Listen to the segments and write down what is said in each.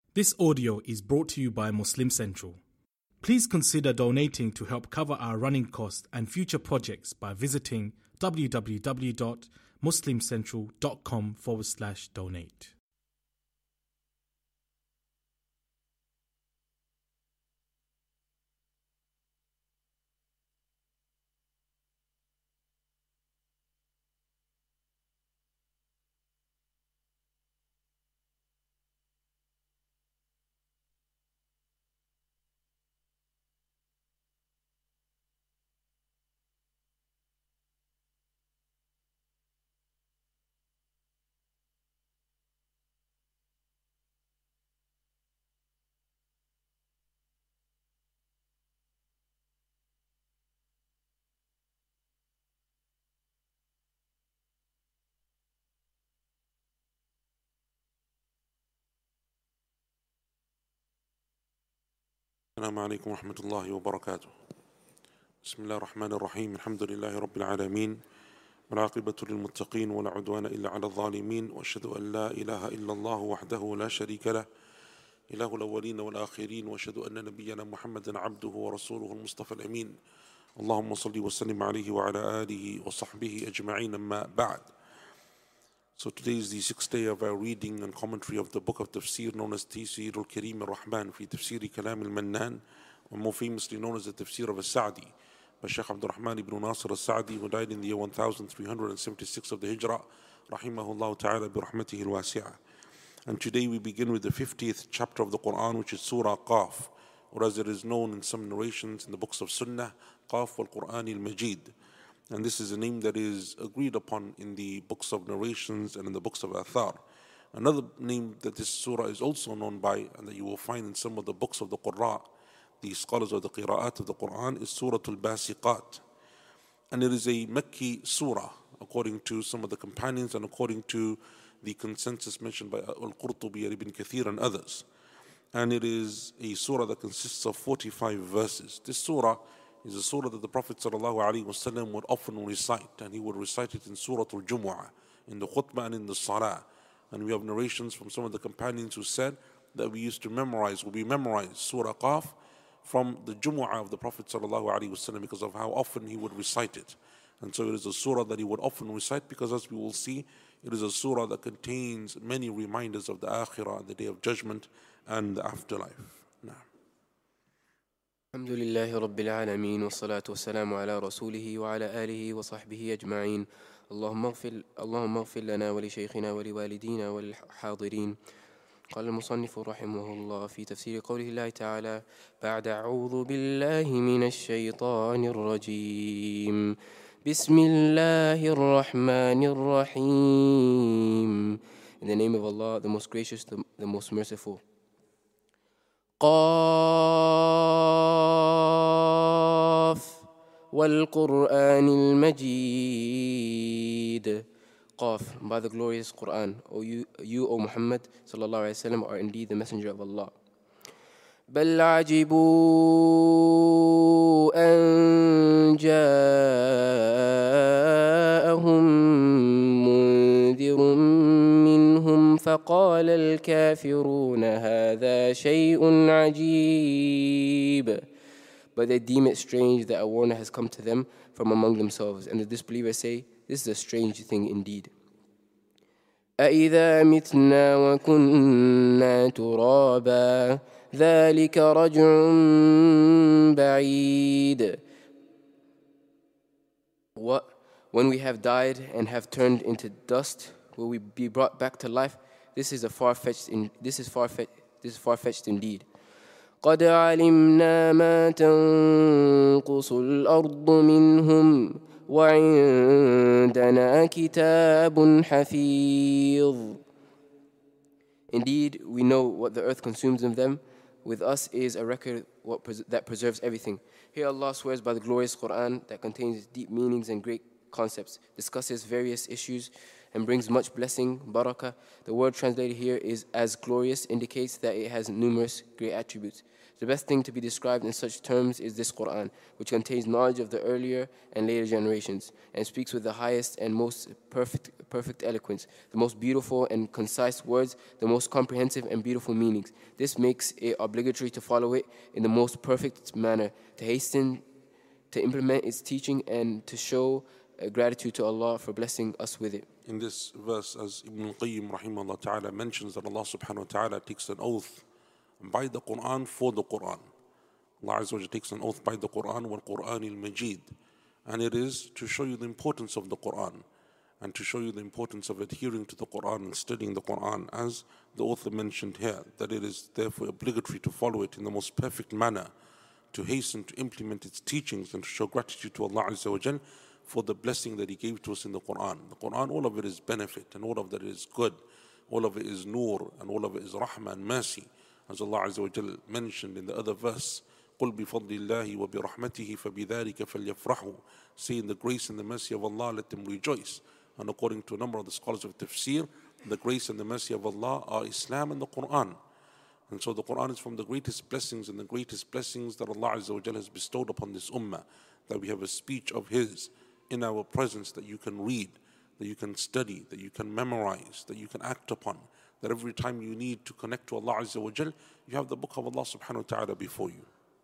This audio is brought to you by Muslim Central. Please consider donating to help cover our running costs and future projects by visiting www.muslimcentral.com/donate. السلام عليكم ورحمة الله وبركاته. بسم الله الرحمن الرحيم. الحمد لله رب العالمين، والعاقبة للمتقين ولا عدوان إلا على الظالمين، وأشهد أن لا إله إلا الله وحده لا شريك له إله الأولين والآخرين، وأشهد أن نبينا محمدا عبده ورسوله المصطفى الأمين. اللهم صل وسلم عليه وعلى آله وصحبه أجمعين. أما بعد. So today is the sixth day of our reading and commentary of the book of Tafsir known as Tafsir al-Karim al-Rahman fi Tafsir Kalam al-Mannan, or more famously known as the Tafsir of al-Sa'di by Shaykh Abdul Rahman ibn Nasir al-Sa'di, who died in the year 1376 of the Hijrah, rahimahullah ta'ala bi rahmatihi al-wasi'ah. And today we begin with the 50th chapter of the Quran, which is Surah Qaf, or as it is known in some narrations in the books of Sunnah, Qaf wal-Quran al-Majid. And this is a name that is agreed upon in the books of narrations and in the books of Athar. Another name that this surah is also known by, and that you will find in some of the books of the Qurra, the scholars of the Qira'at of the Quran, is Surah Al-Basiqat. And it is a Makki surah, according to some of the companions and according to the consensus mentioned by Al-Qurtubi and Ibn Kathir and others. And it is a surah that consists of 45 verses. This surah is a surah that the Prophet ﷺ would often recite, and he would recite it in Surah Al-Jumu'ah, in the khutbah and in the salah. And we have narrations from some of the companions who said that we used to memorize Surah Qaf from the Jumu'ah of the Prophet ﷺ because of how often he would recite it. And so it is a surah that he would often recite because, as we will see, it is a surah that contains many reminders of the Akhirah, the Day of Judgment, and the afterlife. Now. الحمد لله رب العالمين، والصلاة والسلام على رسوله وعلى آله وصحبه أجمعين. اللهم اغفر لنا ولشيخنا ولوالدينا وللحاضرين. قال المصنف رحمه الله في تفسير قوله الله تعالى: بعد أعوذ بالله من الشيطان الرجيم، بسم الله الرحمن الرحيم. In the name of Allah, the most gracious, the most merciful. قاف والقرآن المجيد. Qaf, by the glorious Quran. You, O Muhammad sallallahu alaihi wasallam, are indeed the messenger of Allah. بل عجبوا أن جاءهم منذر منهم فقال الكافرون هذا شيء عجيب. But they deem it strange that a warner has come to them from among themselves, and the disbelievers say, this is a strange thing indeed. أَإِذَا مِتْنَا وَكُنَّا تُرَابًا ذَلِكَ رَجْعٌ بَعِيدٌ. When we have died and have turned into dust, will we be brought back to life? This is far-fetched indeed. قَدْ عَلِمْنَا مَا تَنْقُصُ الْأَرْضُ مِنْهُمْ وَعِنْدَنَا كِتَابٌ حَفِيظٌ. Indeed, we know what the earth consumes of them. With us is a record that preserves everything. Here Allah swears by the glorious Quran that contains deep meanings and great concepts, discusses various issues, and brings much blessing, barakah. The word translated here is as glorious, indicates that it has numerous great attributes. The best thing to be described in such terms is this Quran, which contains knowledge of the earlier and later generations, and speaks with the highest and most perfect eloquence, the most beautiful and concise words, the most comprehensive and beautiful meanings. This makes it obligatory to follow it in the most perfect manner, to hasten to implement its teaching, and to show gratitude to Allah for blessing us with it. In this verse, as Ibn al-Qayyim rahimahullah ta'ala mentions, that Allah subhanahu wa ta'ala takes an oath by the Quran for the Quran. Allah Azza wa Jalla takes an oath by the Quran, wal Quran al-Majid. And it is to show you the importance of the Quran and to show you the importance of adhering to the Quran and studying the Quran, as the author mentioned here, that it is therefore obligatory to follow it in the most perfect manner, to hasten to implement its teachings, and to show gratitude to Allah Azza wa Jalla for the blessing that He gave to us in the Quran. The Quran, all of it is benefit, and all of it is good. All of it is nur, and all of it is rahmah and mercy. As Allah Azza wa Jalla mentioned in the other verse, قُلْ بِفَضْلِ اللَّهِ وَبِرَحْمَتِهِ فَبِذَلِكَ فَلْيَفْرَحُوا. Say, in the grace and the mercy of Allah, let them rejoice. And according to a number of the scholars of tafsir, the grace and the mercy of Allah are Islam and the Quran. And so the Quran is from the greatest blessings, and the greatest blessings that Allah Azza wa Jalla has bestowed upon this ummah, that we have a speech of His in our presence that you can read, that you can study, that you can memorize, that you can act upon, that every time you need to connect to Allah Azza wa Jal, you have the book of Allah subhanahu wa ta'ala before you.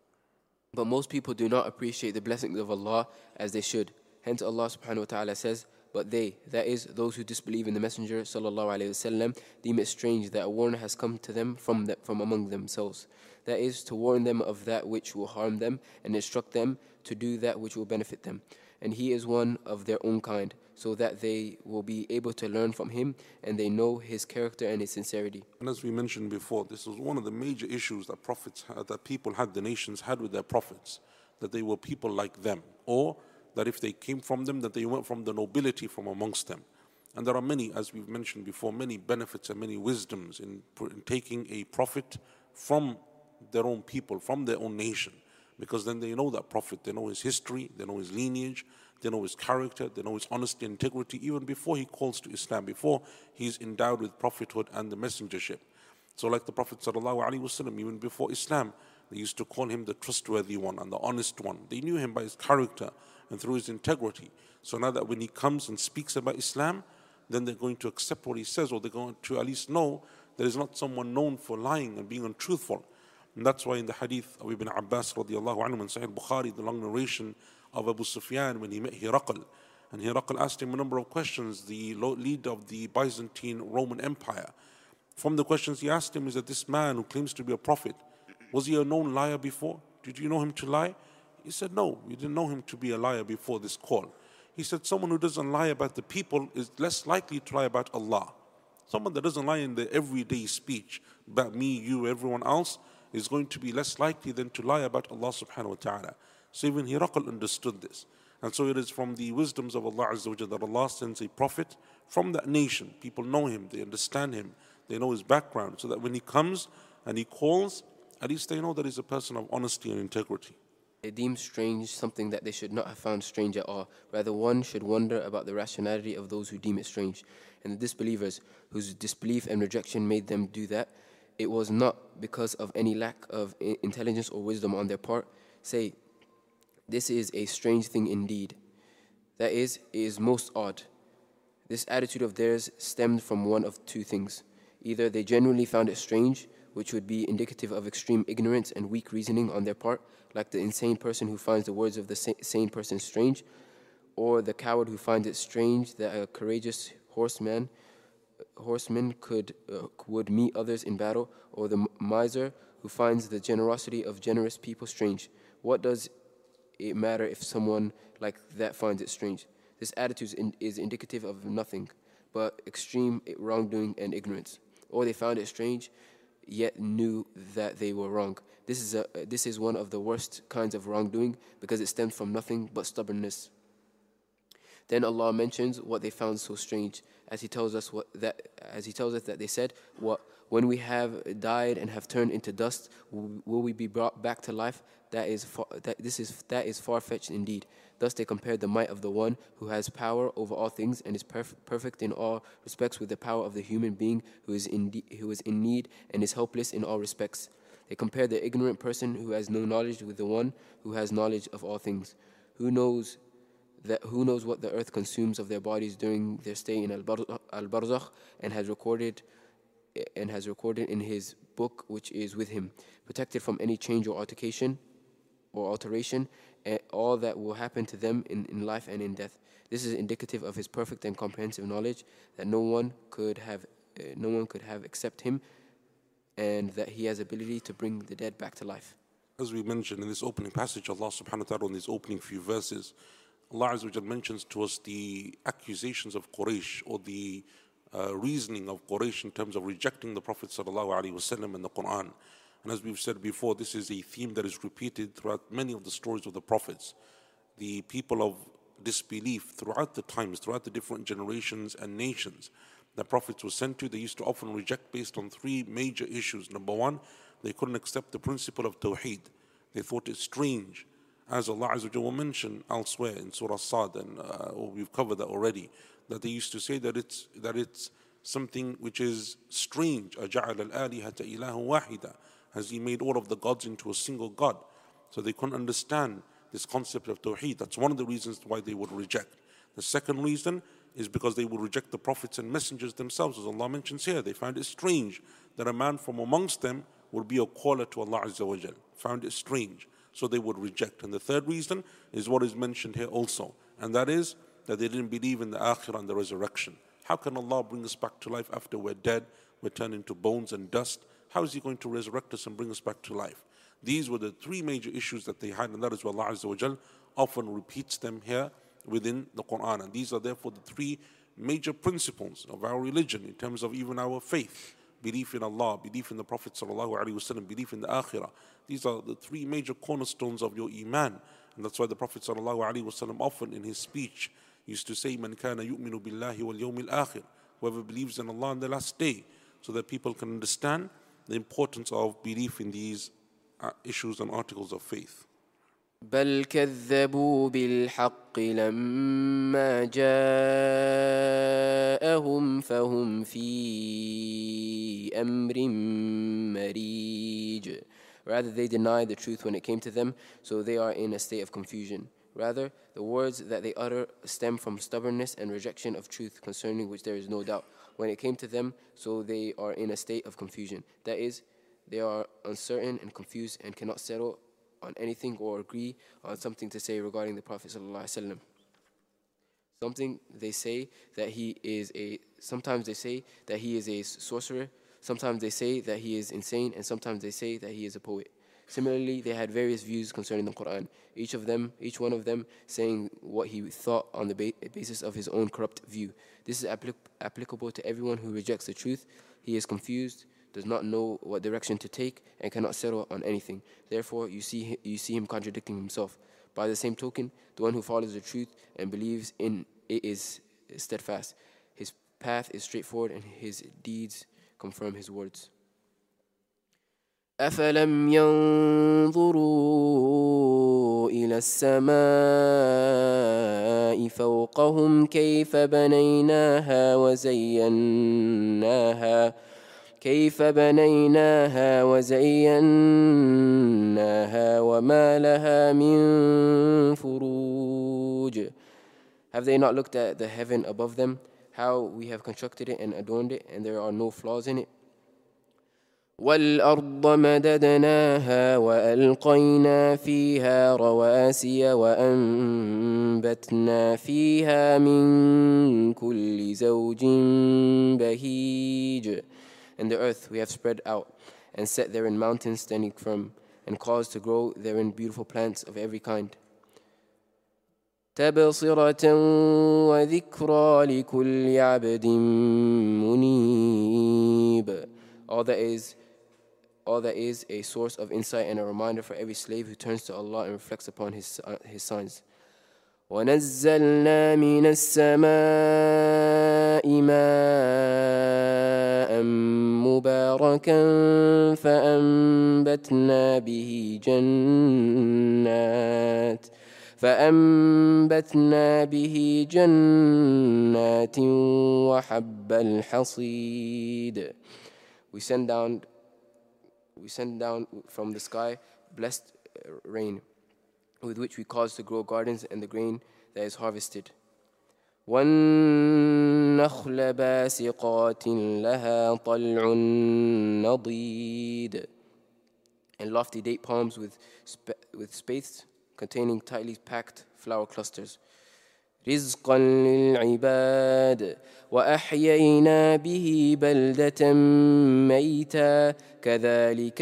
But most people do not appreciate the blessings of Allah as they should. Hence Allah subhanahu wa ta'ala says, but they, that is, those who disbelieve in the Messenger sallallahu alayhi wasallam, deem it strange that a warner has come to them from among themselves. That is, to warn them of that which will harm them, and instruct them to do that which will benefit them. And He is one of their own kind, so that they will be able to learn from Him, and they know His character and His sincerity. And as we mentioned before, this was one of the major issues that people had, the nations had with their prophets, that they were people like them, or that if they came from them, that they went from the nobility from amongst them. And there are many, as we've mentioned before, many benefits and many wisdoms in taking a prophet from their own people, from their own nation. Because then they know that prophet, they know his history, they know his lineage, they know his character, they know his honesty and integrity, even before he calls to Islam, before he's endowed with prophethood and the messengership. So like the Prophet ﷺ, even before Islam, they used to call him the trustworthy one and the honest one. They knew him by his character and through his integrity. So now that when he comes and speaks about Islam, then they're going to accept what he says, or they're going to at least know that he's not someone known for lying and being untruthful. And that's why in the hadith of Ibn Abbas radiallahu anhu in Sahih Bukhari, the long narration of Abu Sufyan when he met Hiraqal, and Hiraqal asked him a number of questions, the leader of the Byzantine Roman Empire. From the questions he asked him is that this man who claims to be a prophet, was he a known liar before? Did you know him to lie? He said, no, we didn't know him to be a liar before this call. He said, someone who doesn't lie about the people is less likely to lie about Allah. Someone that doesn't lie in their everyday speech about me, you, everyone else, is going to be less likely than to lie about Allah subhanahu wa ta'ala. So even Hiraqal understood this. And so it is from the wisdoms of Allah Azza wa Jalla that Allah sends a prophet from that nation. People know him, they understand him, they know his background, so that when he comes and he calls, at least they know that he's a person of honesty and integrity. They deem strange something that they should not have found strange at all. Rather, one should wonder about the rationality of those who deem it strange. And the disbelievers, whose disbelief and rejection made them do that, it was not because of any lack of intelligence or wisdom on their part. Say, this is a strange thing indeed. That is, it is most odd. This attitude of theirs stemmed from one of two things. Either they genuinely found it strange, which would be indicative of extreme ignorance and weak reasoning on their part, like the insane person who finds the words of the sane person strange, or the coward who finds it strange that a courageous horseman would meet others in battle, or the miser who finds the generosity of generous people strange. What does it matter if someone like that finds it strange? This attitude is indicative of nothing but extreme wrongdoing and ignorance. Or they found it strange, yet knew that they were wrong. This is one of the worst kinds of wrongdoing, because it stems from nothing but stubbornness. Then Allah mentions what they found so strange, as He tells us that they said, "What When we have died and have turned into dust, will we be brought back to life? That is far-fetched indeed. Thus they compared the might of the one who has power over all things and is perfect in all respects with the power of the human being who is in need and is helpless in all respects. They compared the ignorant person who has no knowledge with the one who has knowledge of all things. Who knows what the earth consumes of their bodies during their stay in al-barzakh and has recorded in his book which is with him, protected from any change or alteration, and all that will happen to them in life and in death. This is indicative of his perfect and comprehensive knowledge that no one could have except him, and that he has ability to bring the dead back to life. As we mentioned in this opening passage, Allah subhanahu wa ta'ala, in these opening few verses, Allah Azza wa Jal mentions to us the accusations of Quraysh, or the reasoning of Quraysh in terms of rejecting the Prophet sallallahu alaihi wasallam and the Quran. And as we've said before, this is a theme that is repeated throughout many of the stories of the prophets. The people of disbelief throughout the times, throughout the different generations and nations that prophets were sent to, they used to often reject based on three major issues. Number one, they couldn't accept the principle of Tawheed. They thought it strange. As Allah Azza wa Jalla mentioned elsewhere in Surah Sad, and we've covered that already, that they used to say that it's something which is strange. أَجَعَلَ الْآلِهَةَ إِلَهًا وَاحِدًا. Has He made all of the gods into a single God? So they couldn't understand this concept of Tawheed. That's one of the reasons why they would reject. The second reason is because they would reject the prophets and messengers themselves. As Allah mentions here, they found it strange that a man from amongst them would be a caller to Allah Azza wa Jal. Found it strange, so they would reject. And the third reason is what is mentioned here also, and that is that they didn't believe in the akhirah and the resurrection. How can Allah bring us back to life after we're dead, we're turned into bones and dust? How is He going to resurrect us and bring us back to life? These were the three major issues that they had, and that is why Allah Azza wa Jal often repeats them here within the Quran. And these are therefore the three major principles of our religion in terms of even our faith. Belief in Allah, belief in the Prophet sallallahu alaihi wasallam, belief in the akhirah. These are the three major cornerstones of your iman. And that's why the Prophet sallallahu alaihi wasallam often in his speech used to say, "Man kana yu'minu billahi wal yawmil akhir." Whoever believes in Allah on the last day, so that people can understand the importance of belief in these issues and articles of faith. بل كذبوا بالحق لما جاءهم فهم في أمر مريج. Rather, they denied the truth when it came to them, so they are in a state of confusion. Rather, the words that they utter stem from stubbornness and rejection of truth, concerning which there is no doubt. When it came to them, so they are in a state of confusion. That is, they are uncertain and confused and cannot settle on anything or agree on something to say regarding the Prophet ﷺ. Sometimes they say that he is a sorcerer, sometimes they say that he is insane, and sometimes they say that he is a poet. Similarly, they had various views concerning the Quran, each one of them saying what he thought on the basis of his own corrupt view. This is applicable to everyone who rejects the truth. He is confused, does not know what direction to take, and cannot settle on anything. Therefore, you see him contradicting himself. By the same token, the one who follows the truth and believes in it is steadfast. His path is straightforward, and his deeds confirm his words. أفلم ينظروا إلى السماء فوقهم كيف بنيناها وزيناها وما لها من فروج. Have they not looked at the heaven above them, how we have constructed it and adorned it, and there are no flaws in it? وَالْأَرْضَ مَدَدْنَاهَا وَأَلْقَيْنَا فِيهَا رَوَاسِيَ وَأَنبَتْنَا فِيهَا مِن كُلِّ زَوْجٍ بَهِيجٍ. And the earth we have spread out and set therein mountains standing firm, and caused to grow therein beautiful plants of every kind. تَبْصِرَةً وَذِكْرَى لِكُلِّ عَبْدٍ مُنِيبٍ. All that is a source of insight and a reminder for every slave who turns to Allah and reflects upon His signs. وَنَزَّلْنَا مِنَ السَّمَاءِ ماء مباركا فأنبتنا به جنات وحب الحصيد. We send down from the sky blessed rain, with which we cause to grow gardens and the grain that is harvested. وَالنَّخْلَ بَاسِقَاتٍ لَهَا طَلْعٌ نَضِيدٌ. And lofty date palms with spathes containing tightly packed flower clusters. رزقا للعباد وأحيينا به بلدة ميتا كذلك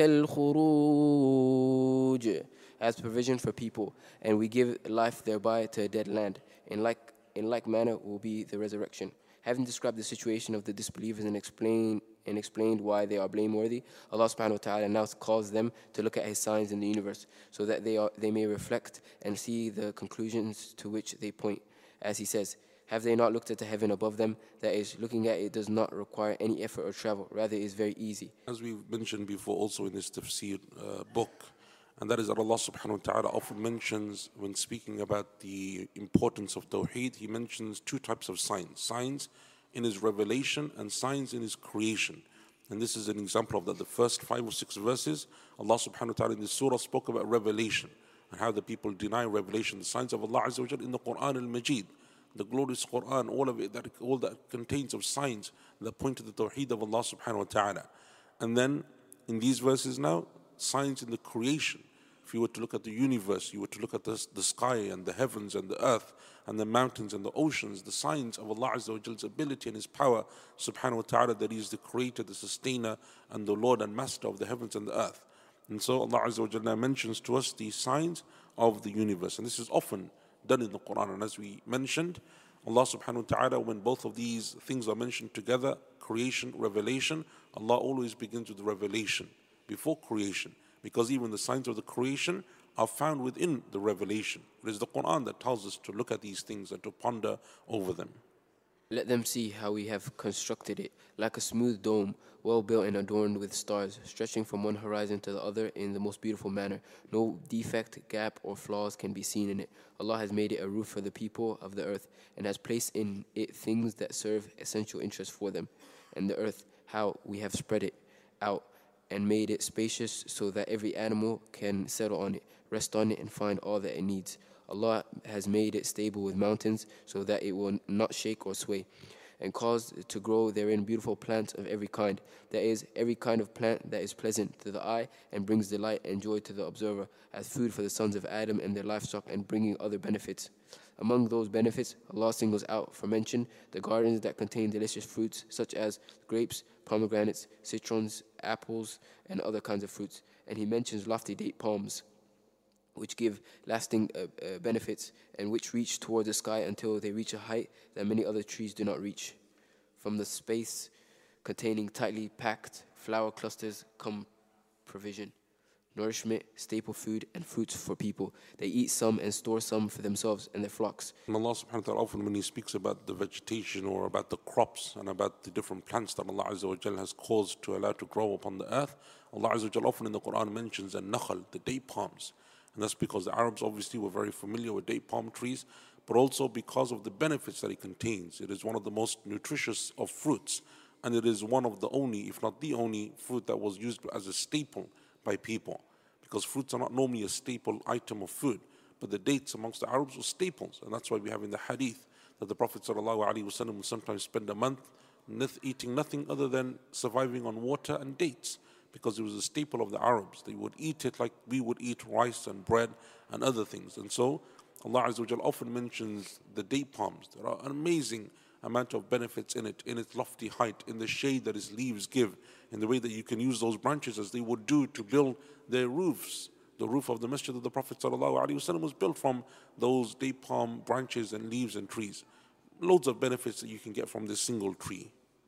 الخروج. As provision for people, and we give life thereby to a dead land. In like manner will be the resurrection. Having described the situation of the disbelievers and explained why they are blameworthy, Allah subhanahu wa ta'ala now calls them to look at His signs in the universe, so that they may reflect and see the conclusions to which they point. As He says, have they not looked at the heaven above them? That is, looking at it does not require any effort or travel, rather it is very easy. As we've mentioned before also in this tafsir book, and that is that Allah subhanahu wa ta'ala often mentions, when speaking about the importance of Tawheed, He mentions two types of signs. Signs in His revelation and signs in His creation. And this is an example of that. The first 5 or 6 verses, Allah subhanahu wa ta'ala in this surah spoke about revelation and how the people deny revelation, the signs of Allah Azza wa Jal in the Quran al-Majid, the glorious Quran, all of it, all that contains of signs that point to the Tawheed of Allah subhanahu wa ta'ala. And then in these verses now, signs in the creation. If you were to look at the universe, you were to look at the sky and the heavens and the earth and the mountains and the oceans, the signs of Allah Azza wa Jal's ability and His power, subhanahu wa ta'ala, that He is the creator, the sustainer, and the Lord and master of the heavens and the earth. And so Allah Azza wa Jalla mentions to us these signs of the universe. And this is often done in the Quran. And as we mentioned, Allah subhanahu wa ta'ala, when both of these things are mentioned together, creation, revelation, Allah always begins with revelation before creation, because even the signs of the creation are found within the revelation. It is the Quran that tells us to look at these things and to ponder over them. Let them see how we have constructed it, like a smooth dome, well built and adorned with stars, stretching from one horizon to the other in the most beautiful manner. No defect, gap, or flaws can be seen in it. Allah has made it a roof for the people of the earth, and has placed in it things that serve essential interest for them. And the earth, how we have spread it out and made it spacious, so that every animal can settle on it, rest on it, and find all that it needs. Allah has made it stable with mountains, so that it will not shake or sway, and caused to grow therein beautiful plants of every kind. That is, every kind of plant that is pleasant to the eye and brings delight and joy to the observer, as food for the sons of Adam and their livestock, and bringing other benefits. Among those benefits, Allah singles out for mention the gardens that contain delicious fruits, such as grapes, pomegranates, citrons, apples, and other kinds of fruits. And He mentions lofty date palms, which give lasting benefits, and which reach toward the sky until they reach a height that many other trees do not reach. From the space containing tightly packed flower clusters come provision, nourishment, staple food, and fruits for people. They eat some and store some for themselves and their flocks. And Allah subhanahu wa ta'ala often, when He speaks about the vegetation or about the crops and about the different plants that Allah Azza wa Jal has caused to allow to grow upon the earth, Allah Azza wa Jal often in the Quran mentions an-nakhl, the date palms. And that's because the Arabs obviously were very familiar with date palm trees, but also because of the benefits that it contains. It is one of the most nutritious of fruits, and it is one of the only, if not the only, fruit that was used as a staple by people. Because fruits are not normally a staple item of food, but the dates amongst the Arabs were staples. And that's why we have in the hadith that the Prophet ﷺ would sometimes spend a month eating nothing other than surviving on water and dates, because it was a staple of the Arabs. They would eat it like we would eat rice and bread and other things. And so Allah Azza wa Jal often mentions the date palms. There are an amazing amount of benefits in it, in its lofty height, in the shade that its leaves give, in the way that you can use those branches as they would do to build their roofs. The roof of the masjid of the Prophet ﷺ was built from those date palm branches and leaves and trees. Loads of benefits that you can get from this single tree.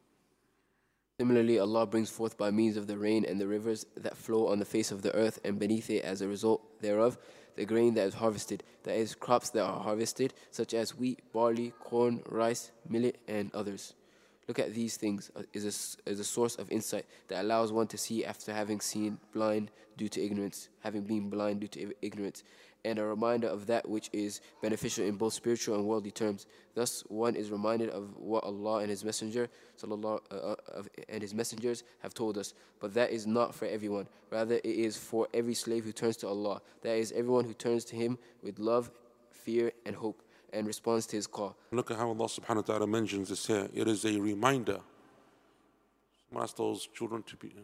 Similarly, Allah brings forth by means of the rain and the rivers that flow on the face of the earth, and beneath it as a result thereof, the grain that is harvested, that is, crops that are harvested, such as wheat, barley, corn, rice, millet, and others. Look at these things is a source of insight that allows one to see after having been blind due to ignorance, and a reminder of that which is beneficial in both spiritual and worldly terms. Thus, one is reminded of what Allah and His Messenger and His messengers have told us. But that is not for everyone. Rather, it is for every slave who turns to Allah. That is, everyone who turns to Him with love, fear, and hope, and responds to His call. Look at how Allah subhanahu wa ta'ala mentions this here. It is a reminder. Someone asked those children to be.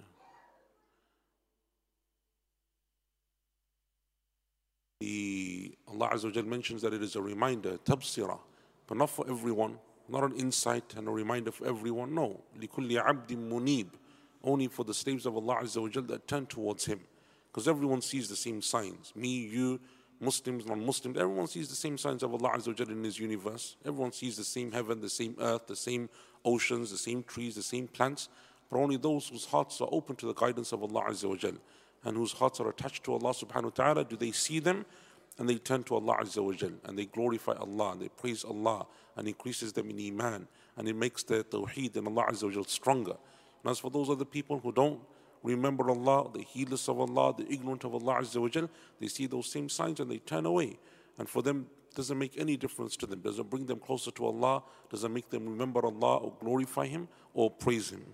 Allah Azza wa Jal mentions that it is a reminder, tabsira, but not for everyone, not an insight and a reminder for everyone. No, لِكُلِّ عَبْدٍ مُنِيبٍ, only for the slaves of Allah Azza wa Jal that turn towards Him. Because everyone sees the same signs. Me, you, Muslims, non-Muslims, everyone sees the same signs of Allah Azza wa Jal in His universe. Everyone sees the same heaven, the same earth, the same oceans, the same trees, the same plants. But only those whose hearts are open to the guidance of Allah Azza wa Jal and whose hearts are attached to Allah subhanahu wa ta'ala, do they see them and they turn to Allah Azza wa Jal and they glorify Allah and they praise Allah and increases them in Iman and it makes their Tawheed and Allah Azza wa Jal stronger. And as for those other people who don't remember Allah, the heedless of Allah, the ignorant of Allah Azza wa Jal, they see those same signs and they turn away. And for them, it doesn't make any difference to them. It doesn't bring them closer to Allah, doesn't make them remember Allah or glorify Him or praise Him.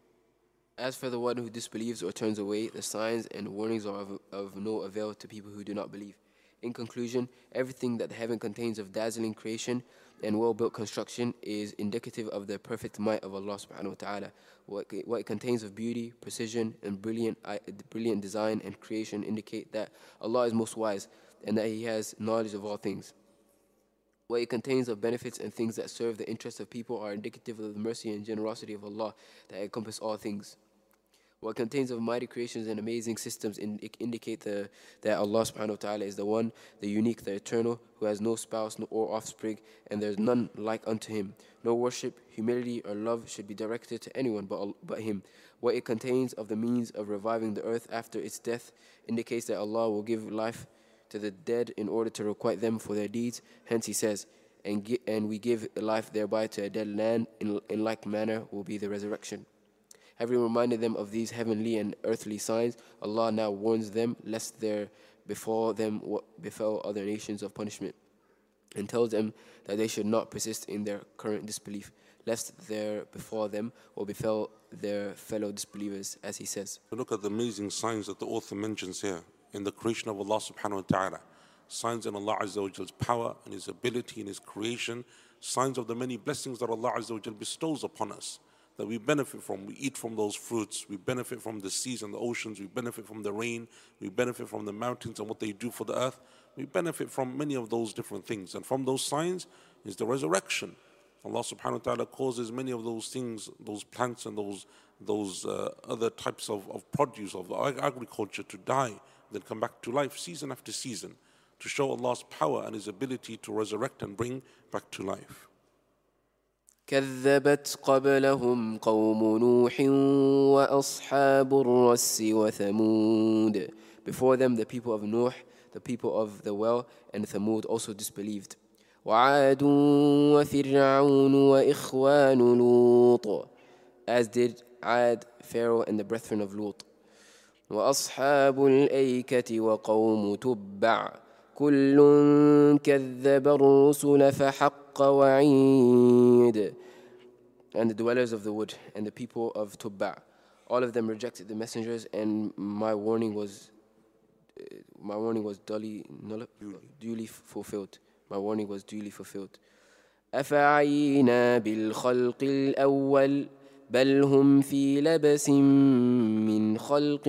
As for the one who disbelieves or turns away, the signs and warnings are of no avail to people who do not believe. In conclusion, everything that the heaven contains of dazzling creation and well-built construction is indicative of the perfect might of Allah subhanahu wa ta'ala. What it contains of beauty, precision, and brilliant design and creation indicate that Allah is most wise and that He has knowledge of all things. What it contains of benefits and things that serve the interests of people are indicative of the mercy and generosity of Allah that encompass all things. What it contains of mighty creations and amazing systems indicate that Allah subhanahu wa ta'ala is the one, the unique, the eternal, who has no spouse or offspring, and there is none like unto Him. No worship, humility, or love should be directed to anyone but Him. What it contains of the means of reviving the earth after its death indicates that Allah will give life to the dead in order to requite them for their deeds. Hence He says, and we give life thereby to a dead land, in like manner will be the resurrection. Having reminded them of these heavenly and earthly signs, Allah now warns them lest there befall them what befell other nations of punishment, and tells them that they should not persist in their current disbelief, lest there befall them or befell their fellow disbelievers, as He says. Look at the amazing signs that the author mentions here in the creation of Allah subhanahu wa ta'ala. Signs in Allah Azza wa Jal's power and His ability in His creation. Signs of the many blessings that Allah Azza wa Jal bestows upon us, that we benefit from. We eat from those fruits. We benefit from the seas and the oceans. We benefit from the rain. We benefit from the mountains and what they do for the earth. We benefit from many of those different things. And from those signs is the resurrection. Allah subhanahu wa ta'ala causes many of those things, those plants and those other types of produce, of agriculture to die, then come back to life season after season, to show Allah's power and His ability to resurrect and bring back to life. كذبت قبلهم قوم نوح وأصحاب الرس وثمود. Before them the people of Nuh, the people of the well, and Thamud also disbelieved. وعاد وفرعون وإخوان لوط, as did Ad, Pharaoh, and the brethren of Lut. وأصحاب الأيكة وقوم تبع كل كذب الرسل فحق وعيد. And the dwellers of the wood and the people of Tubba, all of them rejected the messengers, and my warning was duly fulfilled. My warning was duly fulfilled. أفعينا بالخلق الأول بل هم في لبس من خلق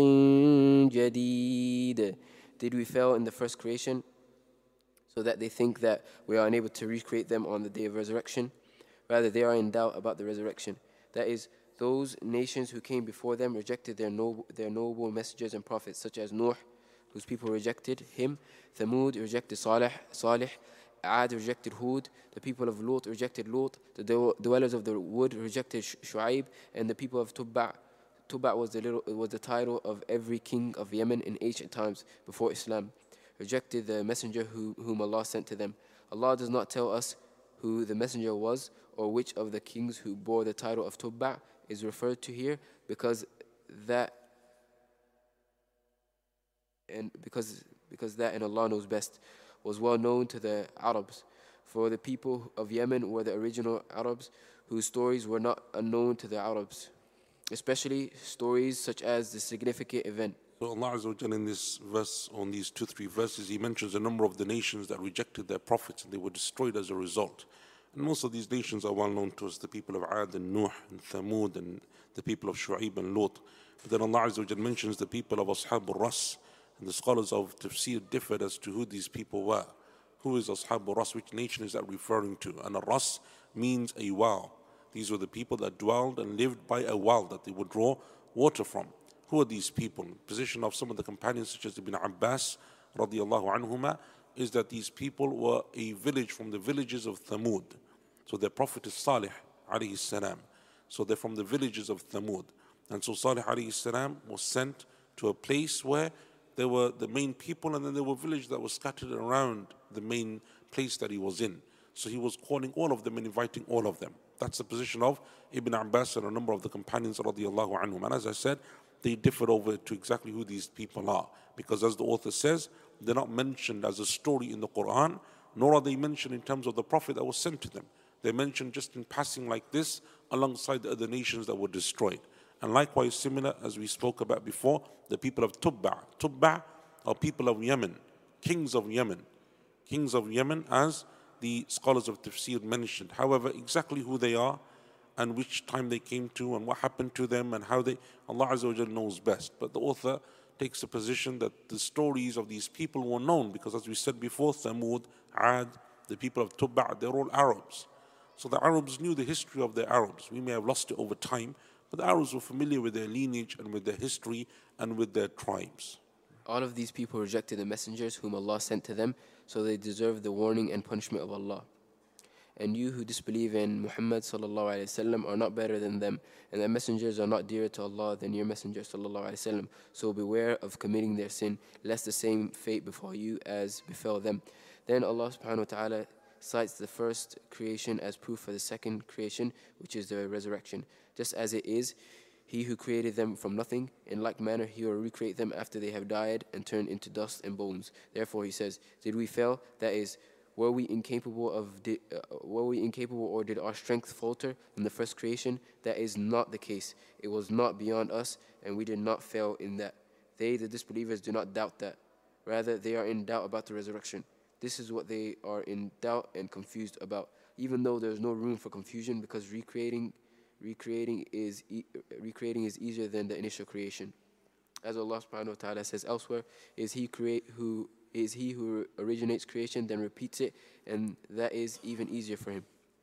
جديد. Did we fail in the first creation, so that they think that we are unable to recreate them on the day of resurrection? Rather, they are in doubt about the resurrection. That is, those nations who came before them rejected their noble messengers and prophets, such as Nuh, whose people rejected him. Thamud rejected Salih. Ad rejected Hud. The people of Lut rejected Lut. The dwellers of the wood rejected Shu'aib. And the people of Tubba. Tubba was the title of every king of Yemen in ancient times before Islam, rejected the messenger whom Allah sent to them. Allah does not tell us who the messenger was or which of the kings who bore the title of Tubba is referred to here, because that and Allah knows best, was well known to the Arabs. For the people of Yemen were the original Arabs, whose stories were not unknown to the Arabs, especially stories such as the significant event. So Allah Azza wa Jalla in this verse, on these 2-3 verses, He mentions a number of the nations that rejected their prophets and they were destroyed as a result. And most of these nations are well known to us, the people of Ad and Nuh and Thamud and the people of Shu'aib and Lut. But then Allah Azza wa Jalla mentions the people of Ashab al-Ras, and the scholars of Tafsir differed as to who these people were. Who is Ashab al-Ras? Which nation is that referring to? And al-Ras means a well. These were the people that dwelled and lived by a well that they would draw water from. Who are these people? Position of some of the companions such as Ibn Abbas radiallahu anhuma is that these people were a village from the villages of Thamud. So their prophet is Salih alayhi salam. So they're from the villages of Thamud. And so Salih alayhi salam was sent to a place where there were the main people, and then there were villages that were scattered around the main place that he was in. So he was calling all of them and inviting all of them. That's the position of Ibn Abbas and a number of the companions radiallahu anhum. And as I said, they differ over to exactly who these people are. Because as the author says, they're not mentioned as a story in the Quran, nor are they mentioned in terms of the Prophet that was sent to them. They're mentioned just in passing like this alongside the other nations that were destroyed. And likewise, similar as we spoke about before, the people of Tubba. Tubba are people of Yemen, kings of Yemen. Kings of Yemen, as the scholars of Tafsir mentioned. However, exactly who they are and which time they came to and what happened to them and how they, Allah Azza wa Jalla knows best. But the author takes the position that the stories of these people were known because, as we said before, Thamud, Ad, the people of Tubba, they're all Arabs. So the Arabs knew the history of the Arabs. We may have lost it over time, but the Arabs were familiar with their lineage and with their history and with their tribes. All of these people rejected the messengers whom Allah sent to them, so they deserve the warning and punishment of Allah. And you who disbelieve in Muhammad sallallahu alaihi wasallam are not better than them, and their messengers are not dearer to Allah than your messenger sallallahu alaihi wasallam. So beware of committing their sin, lest the same fate befall you as befell them. Then Allah subhanahu wa ta'ala cites the first creation as proof for the second creation, which is the resurrection. Just as it is He who created them from nothing, in like manner He will recreate them after they have died and turned into dust and bones. Therefore He says, did we fail? That is, were we incapable or did our strength falter in the first creation? That is not the case. It was not beyond us, and we did not fail in that. They, the disbelievers, do not doubt that. Rather, they are in doubt about the resurrection. This is what they are in doubt and confused about, even though there is no room for confusion, because recreating is easier than the initial creation. As Allah subhanahu wa ta'ala says elsewhere, is he who originates creation, then repeats it, and that is even easier for him.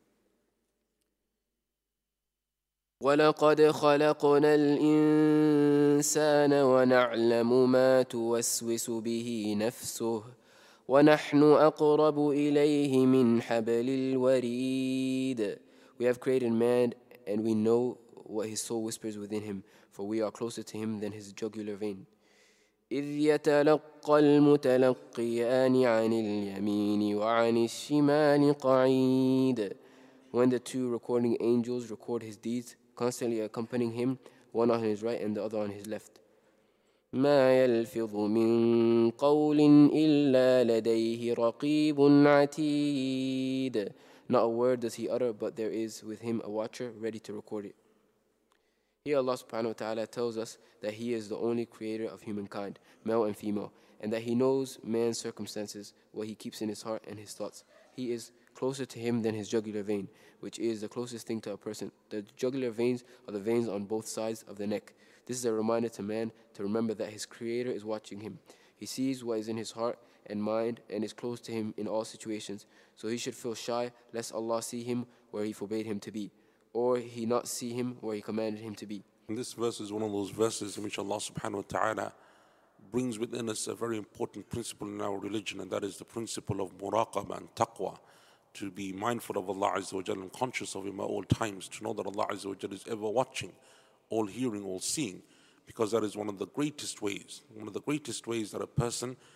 وَلَقَدْ خَلَقْنَا الْإِنسَانَ وَنَعْلَمُ مَا تُوَسْوِسُ بِهِ نَفْسُهُ وَنَحْنُ أَقْرَبُ إِلَيْهِ مِنْ حَبْلِ الْوَرِيدِ. We have created man, and we know what his soul whispers within him, for we are closer to him than his jugular vein. إِذْ يَتَلَقَّى الْمُتَلَقِّيَانِ عَنِ الْيَمِينِ وَعَنِ الشِّمَالِ قَعِيدٌ. When the two recording angels record his deeds, constantly accompanying him, one on his right and the other on his left. مَا يَلْفِظُ مِن قَوْلٍ إِلَّا لَدَيْهِ رَقِيبٌ عَتِيدٌ. Not a word does he utter, but there is with him a watcher ready to record it. Here Allah subhanahu wa ta'ala tells us that He is the only creator of humankind, male and female, and that He knows man's circumstances, what he keeps in his heart and his thoughts. He is closer to him than his jugular vein, which is the closest thing to a person. The jugular veins are the veins on both sides of the neck. This is a reminder to man to remember that his creator is watching him. He sees what is in his heart and mind and is close to him in all situations. So he should feel shy lest Allah see him where He forbade him to be, or He not see him where He commanded him to be. And this verse is one of those verses in which Allah subhanahu wa ta'ala brings within us a very important principle in our religion, and that is the principle of muraqabah and taqwa. To be mindful of Allah Azza wa Jalla and conscious of Him at all times, to know that Allah Azza wa Jalla is ever watching, all hearing, all seeing, because that is one of the greatest ways that a person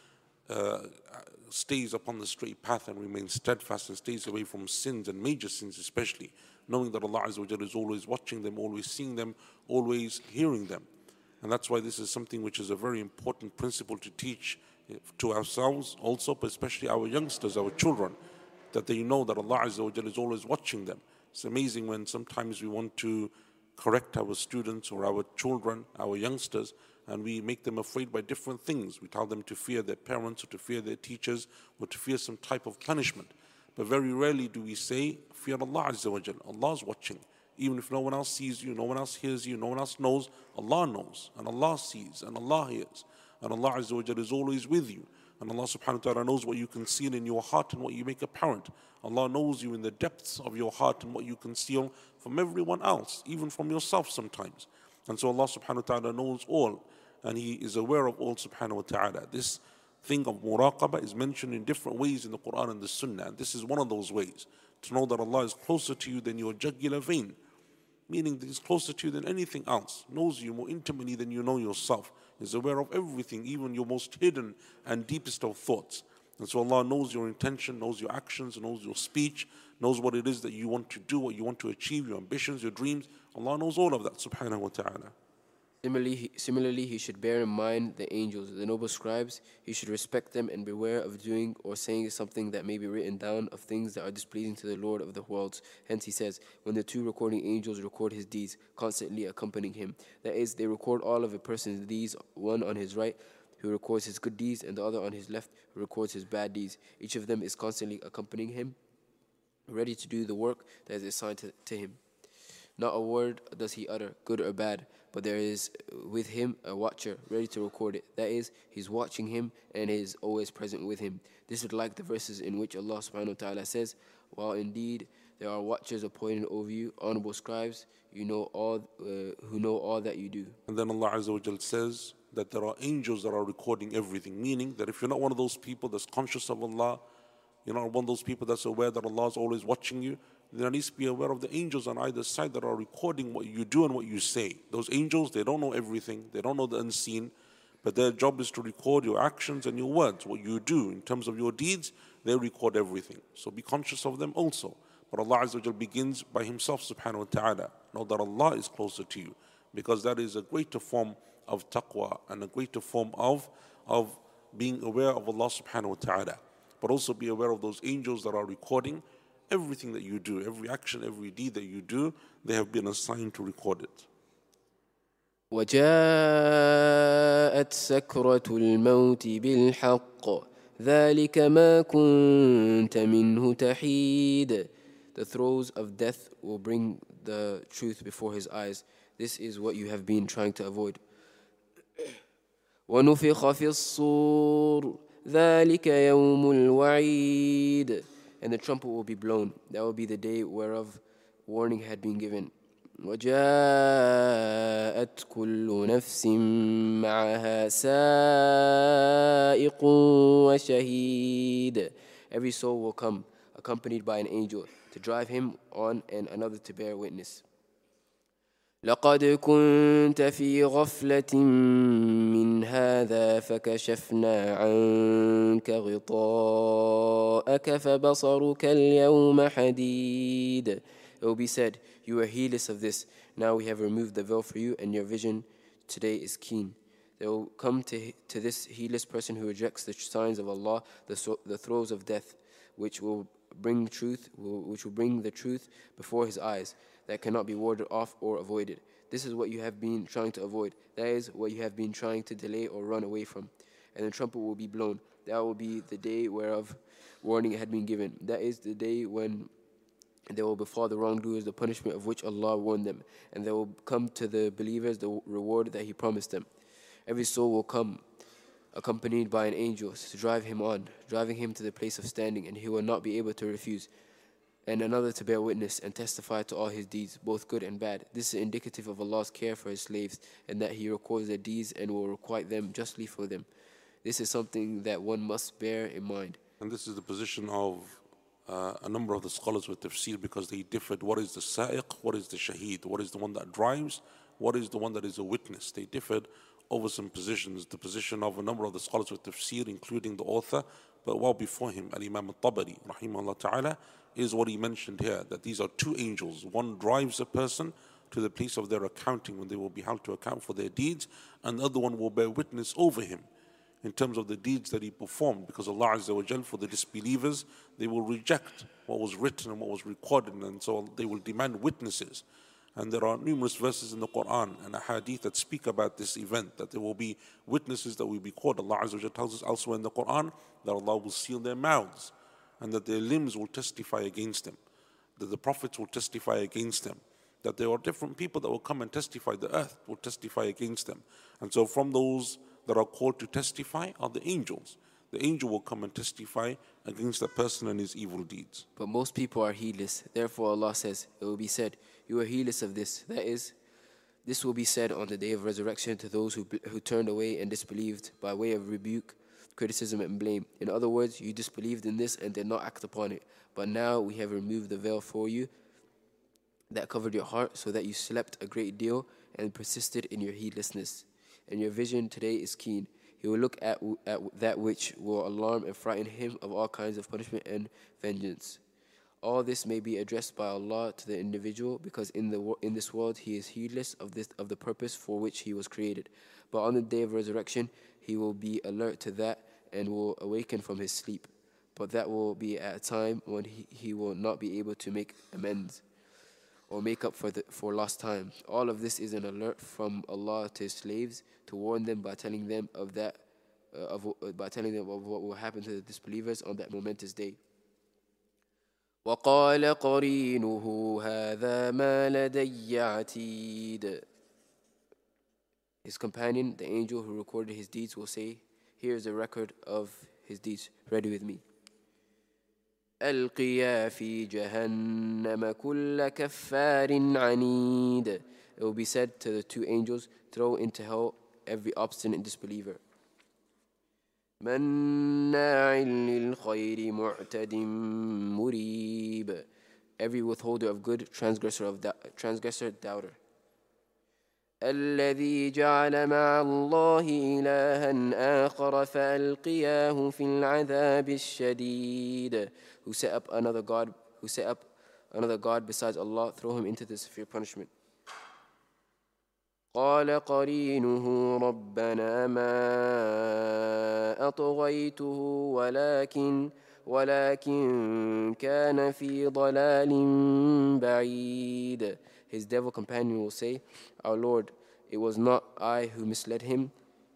stays upon the straight path and remains steadfast and stays away from sins and major sins especially, knowing that Allah Azza wa Jalla is always watching them, always seeing them, always hearing them. And that's why this is something which is a very important principle to teach to ourselves also, but especially our youngsters, our children, that they know that Allah Azza wa Jalla is always watching them. It's amazing when sometimes we want to correct our students or our children, our youngsters, and we make them afraid by different things. We tell them to fear their parents or to fear their teachers or to fear some type of punishment. But very rarely do we say, fear Allah Azza wa Jalla. Allah is watching. Even if no one else sees you, no one else hears you, no one else knows, Allah knows, and Allah sees, and Allah hears. And Allah Azza wa Jalla is always with you. And Allah subhanahu wa ta'ala knows what you conceal in your heart and what you make apparent. Allah knows you in the depths of your heart and what you conceal from everyone else, even from yourself sometimes. And so Allah subhanahu wa ta'ala knows all, and He is aware of all subhanahu wa ta'ala. This thing of muraqabah is mentioned in different ways in the Quran and the Sunnah. And this is one of those ways, to know that Allah is closer to you than your jugular vein, meaning that He's closer to you than anything else, knows you more intimately than you know yourself, is aware of everything, even your most hidden and deepest of thoughts. And so Allah knows your intention, knows your actions, knows your speech, knows what it is that you want to do, what you want to achieve, your ambitions, your dreams. Allah knows all of that, subhanahu wa ta'ala. Similarly, he should bear in mind the angels, the noble scribes. He should respect them and beware of doing or saying something that may be written down of things that are displeasing to the Lord of the worlds. Hence he says, when the two recording angels record his deeds, constantly accompanying him. That is, they record all of a person's deeds, one on his right, who records his good deeds, and the other on his left, who records his bad deeds. Each of them is constantly accompanying him, ready to do the work that is assigned to him. Not a word does he utter, good or bad, but there is with him a watcher, ready to record it. That is, he's watching him and is always present with him. This is like the verses in which Allah subhanahu wa ta'ala says, while indeed there are watchers appointed over you, honorable scribes, who know all that you do. And then Allah Azza wa Jal says that there are angels that are recording everything, meaning that if you're not one of those people that's conscious of Allah, you're not one of those people that's aware that Allah is always watching you, there needs to be aware of the angels on either side that are recording what you do and what you say. Those angels, they don't know everything, they don't know the unseen, but their job is to record your actions and your words, what you do in terms of your deeds. They record everything, so be conscious of them also. But Allah Azza wa Jal begins by Himself subhanahu wa ta'ala. Know that Allah is closer to you, because that is a greater form of taqwa and a greater form of being aware of Allah subhanahu wa ta'ala. But also be aware of those angels that are recording everything that you do, every action, every deed that you do. They have been assigned to record it. وجاءت سكرة الموت بالحق ذلك ما كنت منه تحيد. The throes of death will bring the truth before his eyes. This is what you have been trying to avoid. ونفخ في الصور ذلك يوم الوعيد. And the trumpet will be blown. That will be the day whereof warning had been given. وَجَاءَتْ كُلُّ نَفْسٍ مَعَهَا سَائِقٌ وَشَهِيدٌ. Every soul will come, accompanied by an angel, to drive him on and another to bear witness. لقد كنت في غفلة من هذا فكشفنا عنك غطاءك فبصرك اليوم حديد. It will be said, you were heedless of this. Now we have removed the veil for you, and your vision today is keen. They will come to this heedless person who rejects the signs of Allah, the throes of death, which will bring the truth before his eyes, that cannot be warded off or avoided. This is what you have been trying to avoid. That is what you have been trying to delay or run away from. And the trumpet will be blown. That will be the day whereof warning had been given. That is the day when there will befall the wrongdoers the punishment of which Allah warned them, and there will come to the believers the reward that He promised them. Every soul will come accompanied by an angel to drive him on, driving him to the place of standing, and he will not be able to refuse, and another to bear witness and testify to all his deeds, both good and bad. This is indicative of Allah's care for His slaves, and that He records their deeds and will requite them justly for them. This is something that one must bear in mind. And this is the position of a number of the scholars with tafsir, because they differed. What is the sa'iq? What is the shaheed? What is the one that drives? What is the one that is a witness? They differed over some positions, the position of a number of the scholars of tafsir, including the author, but well before him, Al-Imam al-Tabari, rahimahullah ta'ala, is what he mentioned here, that these are two angels. One drives a person to the place of their accounting when they will be held to account for their deeds, and the other one will bear witness over him in terms of the deeds that he performed, because Allah Azza wa Jal, for the disbelievers, they will reject what was written and what was recorded, and so they will demand witnesses. And there are numerous verses in the Quran and ahadith that speak about this event, that there will be witnesses that will be called. Allah Azza wa Jal tells us elsewhere in the Quran that Allah will seal their mouths and that their limbs will testify against them, that the prophets will testify against them, that there are different people that will come and testify, the earth will testify against them. And so from those that are called to testify are the angels. The angel will come and testify against the person and his evil deeds. But most people are heedless. Therefore Allah says, it will be said, you are heedless of this. That is, this will be said on the day of resurrection to those who turned away and disbelieved by way of rebuke, criticism and blame. In other words, you disbelieved in this and did not act upon it. But now we have removed the veil for you that covered your heart, so that you slept a great deal and persisted in your heedlessness. And your vision today is keen. He will look at that which will alarm and frighten him of all kinds of punishment and vengeance. All this may be addressed by Allah to the individual, because in this world he is heedless of the purpose for which he was created. But on the day of resurrection he will be alert to that and will awaken from his sleep. But that will be at a time when he will not be able to make amends or make up for lost time. All of this is an alert from Allah to His slaves, to warn them by telling them of what will happen to the disbelievers on that momentous day. وَقَالَ قَرِينُهُ هَذَا مَا لَدَيَّ عَتِيدٌ. His companion, the angel who recorded his deeds, will say, here is a record of his deeds, ready with me. ألقيا في جهنم كل كفار عنيد. It will be said to the two angels, throw into hell every obstinate disbeliever. مناع للخير معتد مريب. Every withholder of good, transgressor, doubter. الذي جعل مع الله إلها آخر فألقياه في العذاب الشديد. Who set up another God besides Allah, throw him into the severe punishment. قال قرينه ربنا ما أطغيته ولكن كان في ضلال بعيد. His devil companion will say, our Lord, it was not I who misled him.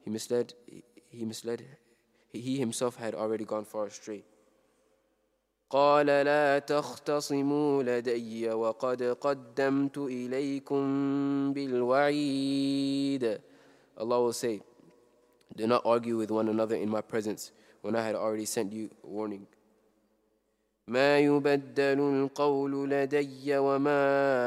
He himself had already gone far astray. قال لا تختصموا لدي وقد قدمت إليكم بالوعيد. Allah will say, do not argue with one another in my presence when I had already sent you warning. ما يبدل القول لدي وما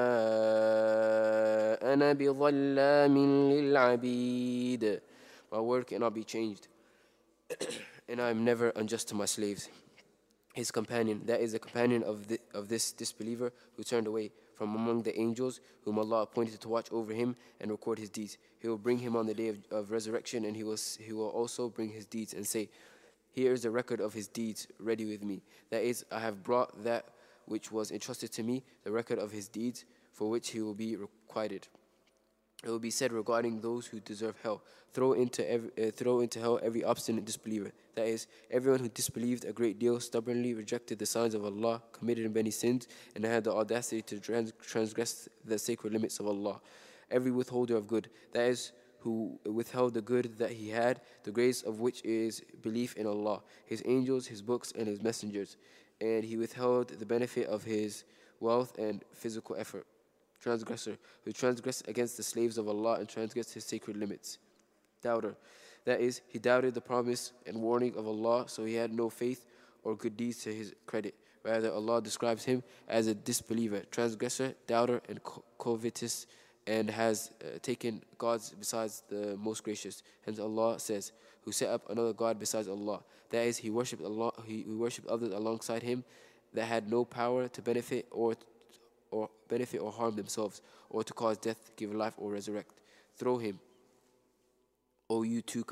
أنا بظلام للعبيد. My word cannot be changed, and I am never unjust to my slaves. His companion, that is the companion of this disbeliever who turned away from among the angels whom Allah appointed to watch over him and record his deeds. He will bring him on the day of resurrection, and he will also bring his deeds and say, here is the record of his deeds ready with me. That is, I have brought that which was entrusted to me, the record of his deeds, for which he will be requited. It will be said regarding those who deserve hell, throw into hell every obstinate disbeliever. That is, everyone who disbelieved a great deal, stubbornly rejected the signs of Allah, committed many sins, and had the audacity to transgress the sacred limits of Allah. Every withholder of good, that is, who withheld the good that he had, the grace of which is belief in Allah, His angels, His books, and His messengers, and he withheld the benefit of his wealth and physical effort. Transgressor, who transgressed against the slaves of Allah and transgressed His sacred limits. Doubter, that is, he doubted the promise and warning of Allah, so he had no faith or good deeds to his credit. Rather, Allah describes him as a disbeliever, transgressor, doubter, and covetous, and has taken gods besides the most gracious. Hence Allah says, who set up another God besides Allah. That is, he worshipped Allah, he worshipped others alongside him that had no power to benefit or harm themselves, or to cause death, give life, or resurrect. Throw him O you two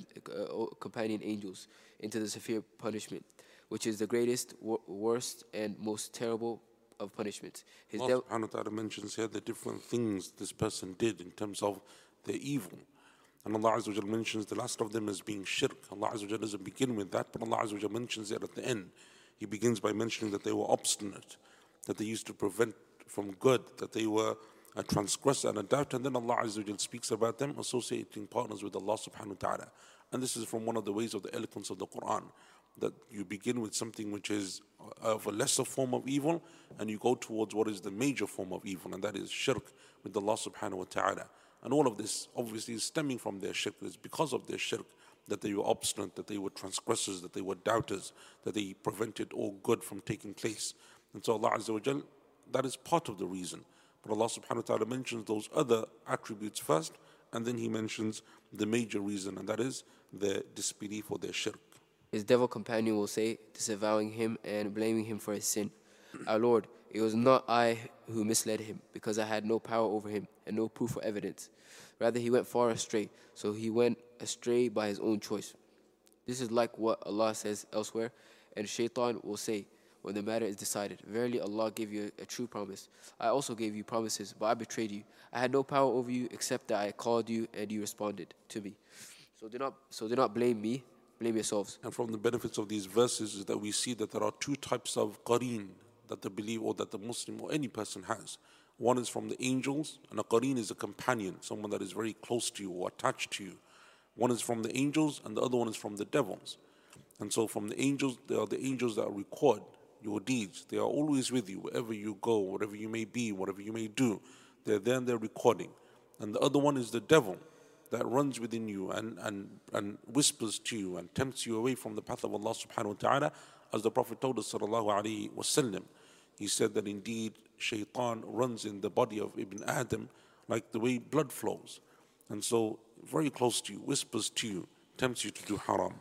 companion angels, into the severe punishment, which is the greatest, worst, and most terrible of punishments. Allah subhanahu wa ta'ala mentions here the different things this person did in terms of their evil. And Allah Azza wa Jal mentions the last of them as being shirk. Allah Azza wa Jal doesn't begin with that, but Allah Azza wa Jal mentions it at the end. He begins by mentioning that they were obstinate, that they used to prevent from good, that they were a transgressor and a doubt, and then Allah Azza wa Jal speaks about them associating partners with Allah subhanahu wa ta'ala. And this is from one of the ways of the eloquence of the Quran, that you begin with something which is of a lesser form of evil, and you go towards what is the major form of evil, and that is shirk with Allah subhanahu wa ta'ala. And all of this obviously is stemming from their shirk. It's because of their shirk that they were obstinate, that they were transgressors, that they were doubters, that they prevented all good from taking place. And so Allah Azza wa Jal, that is part of the reason. But Allah subhanahu wa ta'ala mentions those other attributes first, and then He mentions the major reason, and that is their disbelief or their shirk. His devil companion will say, disavowing him and blaming him for his sin, Our Lord, it was not I who misled him, because I had no power over him and no proof or evidence. Rather, he went far astray, so he went astray by his own choice. This is like what Allah says elsewhere, and Shaitan will say, when the matter is decided, Verily Allah gave you a true promise. I also gave you promises, but I betrayed you. I had no power over you except that I called you and you responded to me. So do not blame me, blame yourselves. And from the benefits of these verses is that we see that there are two types of qareen that the believer or that the Muslim or any person has. One is from the angels, and a qareen is a companion, someone that is very close to you or attached to you. One is from the angels, and the other one is from the devils. And so from the angels, there are the angels that record your deeds. They are always with you, wherever you go, whatever you may be, whatever you may do. They're there and they're recording. And the other one is the devil that runs within you and whispers to you and tempts you away from the path of Allah subhanahu wa ta'ala. As the Prophet told us sallallahu alaihi wasallam, he said that indeed shaitan runs in the body of Ibn Adam like the way blood flows. And so very close to you, whispers to you, tempts you to do haram.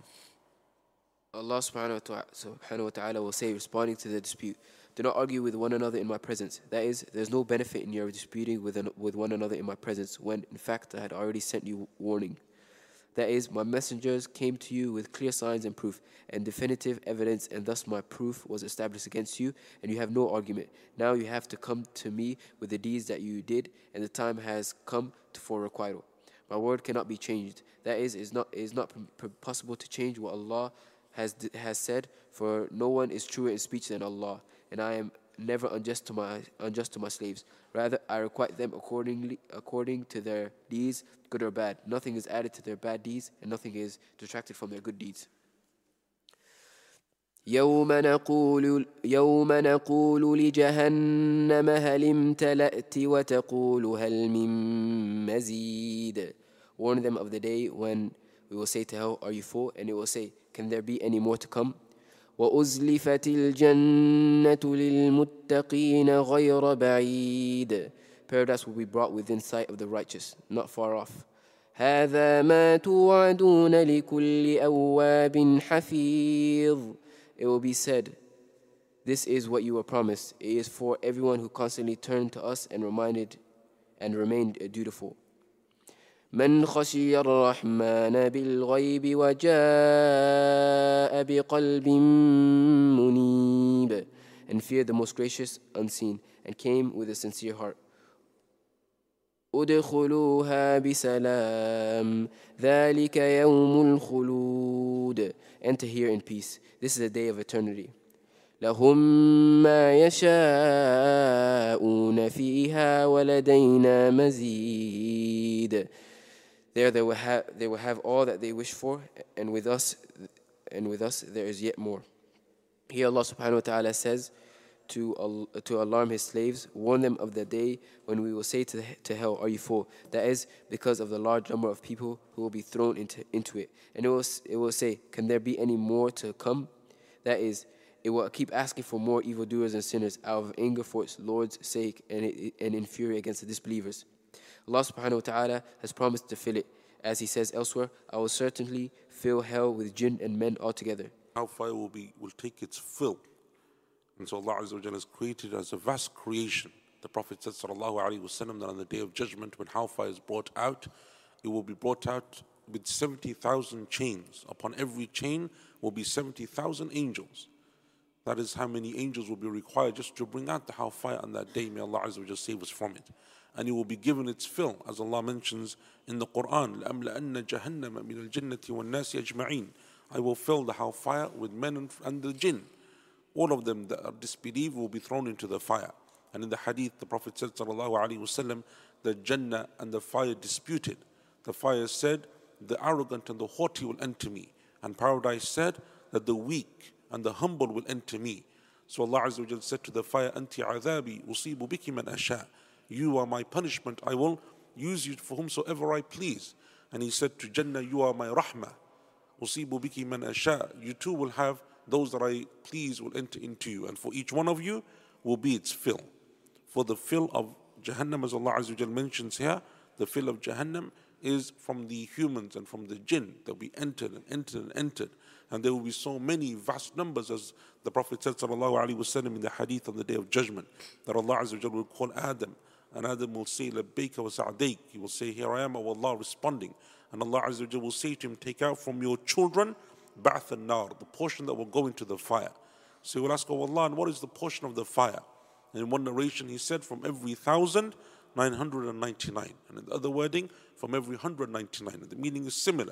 Allah subhanahu wa ta'ala will say, responding to the dispute, do not argue with one another in my presence. That is, there's no benefit in your disputing with one another in my presence, when in fact I had already sent you warning. That is, my messengers came to you with clear signs and proof and definitive evidence, and thus my proof was established against you, and you have no argument. Now you have to come to me with the deeds that you did, and the time has come for requital. My word cannot be changed. That is, it is not possible to change what Allah has said, for no one is truer in speech than Allah, and I am never unjust to my slaves. Rather, I requite them according to their deeds, good or bad. Nothing is added to their bad deeds, and nothing is detracted from their good deeds. يوم نقول لجهنم هل امتلأت وتقول هل من مزيد. Warn them of the day when we will say to hell, are you full? And it will say, can there be any more to come? وَأُزْلِفَتِ الْجَنَّةُ لِلْمُتَّقِينَ غَيْرَ بَعِيدٍ. Paradise will be brought within sight of the righteous, not far off. هَذَا مَا تُوعَدُونَ لِكُلِّ أَوَّابٍ حَفِيظٍ. It will be said, this is what you were promised. It is for everyone who constantly turned to us and remained dutiful. من خشي الرحمن بالغيب وجاء بقلب منيب. And feared the most gracious unseen and came with a sincere heart. ادخلوها بسلام ذلك يوم الخلود. Enter here in peace. This is a day of eternity. لهم ما يشاءون فيها ولدينا مزيد. There they will have all that they wish for, and with us there is yet more. Here Allah subhanahu wa ta'ala says to alarm His slaves, warn them of the day when we will say to hell, are you full? That is because of the large number of people who will be thrown into it. And it will say, can there be any more to come? That is, it will keep asking for more evildoers and sinners out of anger for its Lord's sake and in fury against the disbelievers. Allah subhanahu wa ta'ala has promised to fill it. As He says elsewhere, I will certainly fill hell with jinn and men altogether. Hellfire will take its fill. And so Allah Azza wa Jalla has created as a vast creation. The Prophet said sallallahu alaihi wasallam that on the day of judgment when hellfire is brought out, it will be brought out with 70,000 chains. Upon every chain will be 70,000 angels. That is how many angels will be required just to bring out the hellfire on that day. May Allah Azza wa Jalla save us from it. And it will be given its fill, as Allah mentions in the Quran, لَأَمْلَأَنَّ جَهَنَّمَ مِنَ الْجِنَّةِ وَالنَّاسِ أَجْمَعِينَ. I will fill the hellfire with men and the jinn. All of them that are disbelieved will be thrown into the fire. And in the hadith, the Prophet said, sallallahu alaihi wasallam, the Jannah and the fire disputed. The fire said, the arrogant and the haughty will enter me. And paradise said that the weak and the humble will enter me. So Allah Azza wa Jalla said to the fire, Anti adhabi usibu biki man asha. You are my punishment, I will use you for whomsoever I please. And he said to Jannah, you are my rahmah. Usibu biki man asha. You too will have those that I please will enter into you. And for each one of you will be its fill. For the fill of Jahannam, as Allah Azza wa Jalla mentions here, the fill of Jahannam is from the humans and from the jinn. They'll be entered and entered and entered. And there will be so many vast numbers, as the Prophet said sallallahu alaihi wasallam in the hadith on the day of judgment, that Allah Azza wa Jalla will call Adam, and Adam will say, Labbayka wa sa'adayk. He will say, here I am, O Allah, responding. And Allah Azza wa Jalla will say to him, take out from your children ba'th an-nar, the portion that will go into the fire. So he will ask, O Allah, and what is the portion of the fire? And in one narration he said, from every 1,999. And in the other wording, from every 199. And the meaning is similar.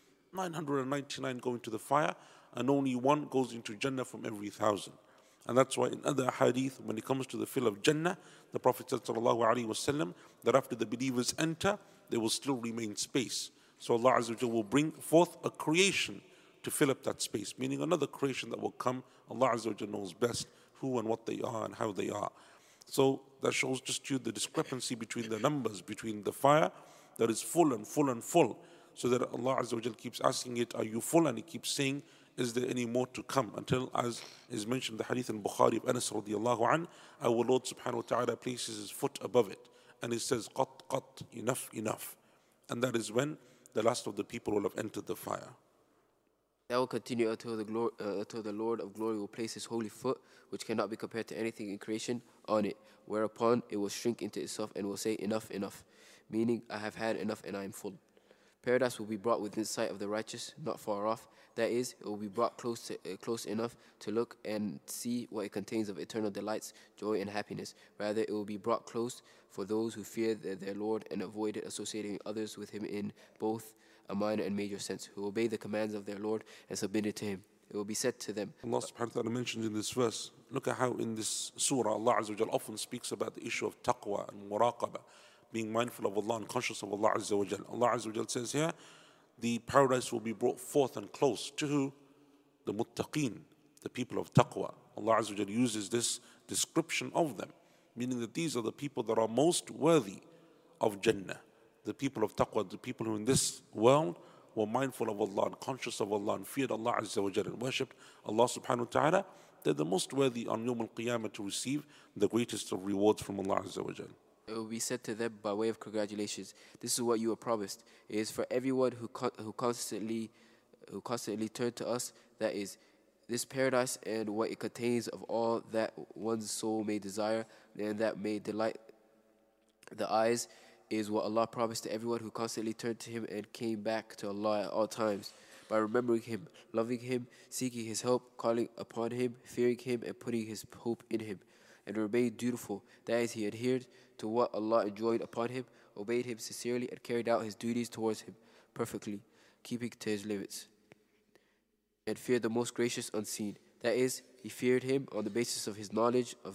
999 go into the fire, and only one goes into Jannah from every 1,000. And that's why in other hadith, when it comes to the fill of Jannah, the Prophet said sallallahu alaihi wasallam that after the believers enter, there will still remain space. So Allah Azza wa Jalla will bring forth a creation to fill up that space, meaning another creation that will come. Allah Azza wa Jalla knows best who and what they are and how they are. So that shows just you the discrepancy between the numbers, between the fire that is full and full and full. So that Allah Azza wa Jalla keeps asking it, are you full? And He keeps saying, is there any more to come? Until, as is mentioned in the hadith in Bukhari of Anas radiallahu an, our Lord subhanahu wa ta'ala places His foot above it. And He says, qat, qat, enough, enough. And that is when the last of the people will have entered the fire. That will continue until the Lord of glory will place His holy foot, which cannot be compared to anything in creation, on it, whereupon it will shrink into itself and will say, enough, enough, meaning I have had enough and I am full. Paradise will be brought within sight of the righteous, not far off. That is, it will be brought close enough to look and see what it contains of eternal delights, joy, and happiness. Rather, it will be brought close for those who fear their Lord and avoid associating others with Him in both a minor and major sense, who obey the commands of their Lord and submitted to Him. It will be said to them. Allah subhanahu wa ta'ala mentions in this verse, look at how in this surah Allah Azza wa Jalla often speaks about the issue of taqwa and muraqabah, being mindful of Allah and conscious of Allah Azza wa Jalla. Allah Azza wa Jalla says here, the paradise will be brought forth and close to who? The muttaqeen, the people of taqwa. Allah Azza wa Jalla uses this description of them, meaning that these are the people that are most worthy of Jannah. The people of taqwa, the people who in this world were mindful of Allah and conscious of Allah and feared Allah Azza wa Jalla and worshipped Allah subhanahu wa ta'ala, they're the most worthy on Yawm al-Qiyamah to receive the greatest of rewards from Allah Azza wa Jalla. It will be said to them by way of congratulations. This is what you were promised. It is for everyone who constantly turn to us. That is, this paradise and what it contains of all that one's soul may desire and that may delight the eyes is what Allah promised to everyone who constantly turned to Him and came back to Allah at all times. By remembering Him, loving Him, seeking His help, calling upon Him, fearing Him, and putting His hope in Him, and remained dutiful. That is, he adhered to what Allah enjoined upon him, obeyed Him sincerely, and carried out his duties towards Him perfectly, keeping to His limits, and feared the most gracious unseen. That is, he feared Him on the basis of his knowledge of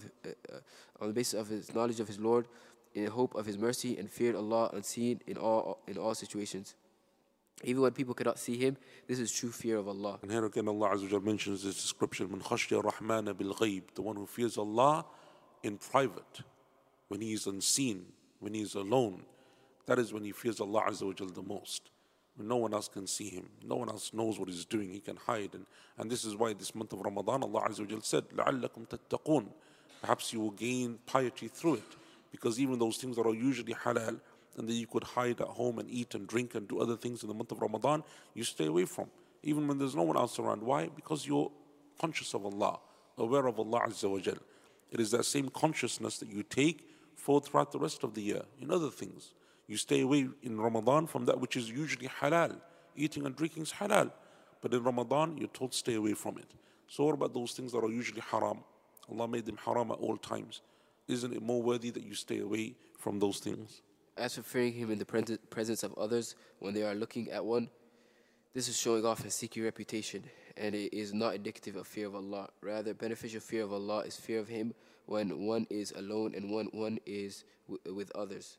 his Lord, in hope of His mercy, and feared Allah unseen in all situations. Even when people cannot see Him, this is true fear of Allah. And here again Allah Azza wa Jalla mentions this description, من خشي الرحمن بالغيب, the one who fears Allah in private, when he is unseen, when he is alone. That is when he fears Allah Azza wa Jalla the most. When no one else can see him, no one else knows what he's doing, he can hide. And this is why this month of Ramadan, Allah Azza wa Jalla said, لَعَلَّكُمْ تَتَّقُونَ, perhaps you will gain piety through it. Because even those things that are usually halal, and that you could hide at home and eat and drink and do other things in the month of Ramadan, you stay away from, even when there's no one else around. Why? Because you're conscious of Allah, aware of Allah Azza wa Jal. It is that same consciousness that you take for throughout the rest of the year in other things. You stay away in Ramadan from that which is usually halal. Eating and drinking is halal. But in Ramadan, you're told stay away from it. So what about those things that are usually haram? Allah made them haram at all times. Isn't it more worthy that you stay away from those things? As for fearing him in the presence of others when they are looking at one, this is showing off a seeking reputation, and it is not indicative of fear of Allah. Rather, beneficial fear of Allah is fear of him when one is alone and when one is with others.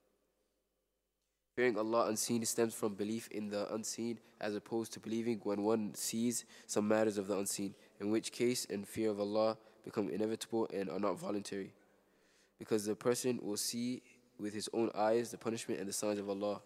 Fearing Allah unseen stems from belief in the unseen, as opposed to believing when one sees some matters of the unseen, in which case and fear of Allah become inevitable and are not voluntary, because the person will see with his own eyes the punishment and the signs of Allah,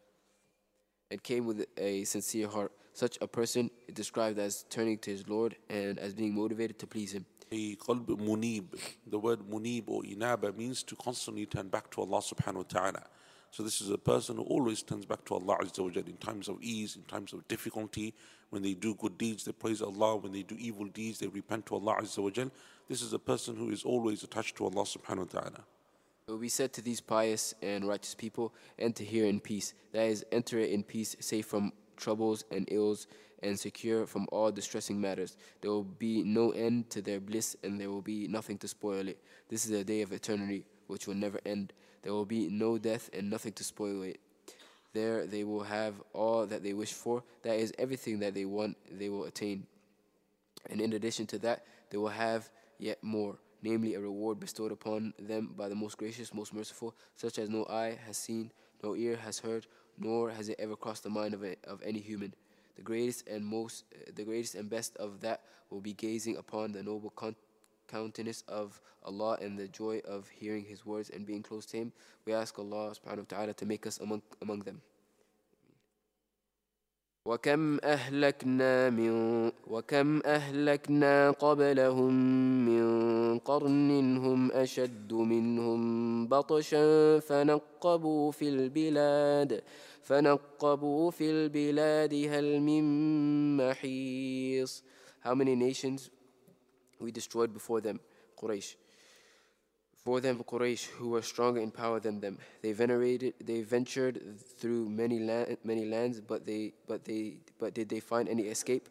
and came with a sincere heart. Such a person is described as turning to his Lord and as being motivated to please him. A qalb munib, the word munib or inaba means to constantly turn back to Allah subhanahu wa ta'ala. So this is a person who always turns back to Allah Azza wa Jal in times of ease, in times of difficulty. When they do good deeds, they praise Allah. When they do evil deeds, they repent to Allah Azza wa Jal. This is a person who is always attached to Allah subhanahu wa ta'ala. It will be said to these pious and righteous people, enter here in peace. That is, enter it in peace, safe from troubles and ills, and secure from all distressing matters. There will be no end to their bliss, and there will be nothing to spoil it. This is a day of eternity, which will never end. There will be no death and nothing to spoil it. There they will have all that they wish for. That is, everything that they want, they will attain. And in addition to that, they will have yet more, namely a reward bestowed upon them by the most gracious, most merciful, such as no eye has seen, no ear has heard, nor has it ever crossed the mind of any human. The greatest and best of that will be gazing upon the noble countenance of Allah and the joy of hearing His words and being close to Him. We ask Allah subhanahu wa ta'ala to make us among them. وكم أهلكنا قبلهم من قرن هم أشد منهم بطشا فنقبوا في البلاد هل من محيص. How many nations we destroyed before them, Quraysh. For them, Quraysh, who were stronger in power than them, they ventured through many lands, but did they find any escape?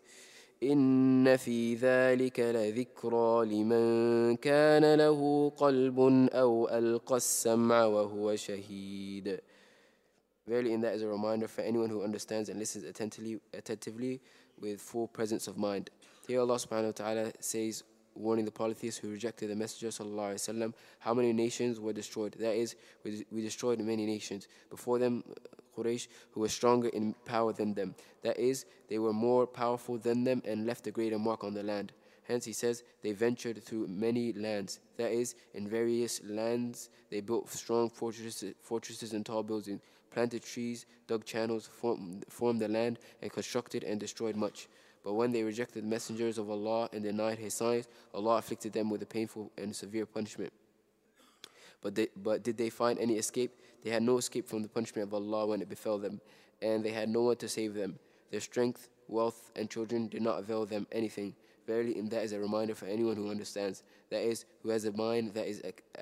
إن في ذلك لذكرى لمن كان له قلب أو ألقى السمع وهو شهيد. Verily, in that is a reminder for anyone who understands and listens attentively with full presence of mind. Here Allah subhanahu wa ta'ala says, warning the polytheists who rejected the Messenger sallallahu alaihi wasallam, how many nations were destroyed. That is, we destroyed many nations before them, Quraysh, who were stronger in power than them. That is, they were more powerful than them and left a greater mark on the land. Hence he says, they ventured through many lands. That is, in various lands they built strong fortresses and tall buildings, planted trees, dug channels, formed the land, and constructed and destroyed much. But when they rejected the messengers of Allah and denied His signs, Allah afflicted them with a painful and severe punishment. But did they find any escape? They had no escape from the punishment of Allah when it befell them, and they had no one to save them. Their strength, wealth, and children did not avail them anything. Verily, in that is a reminder for anyone who understands. That is, who has a mind that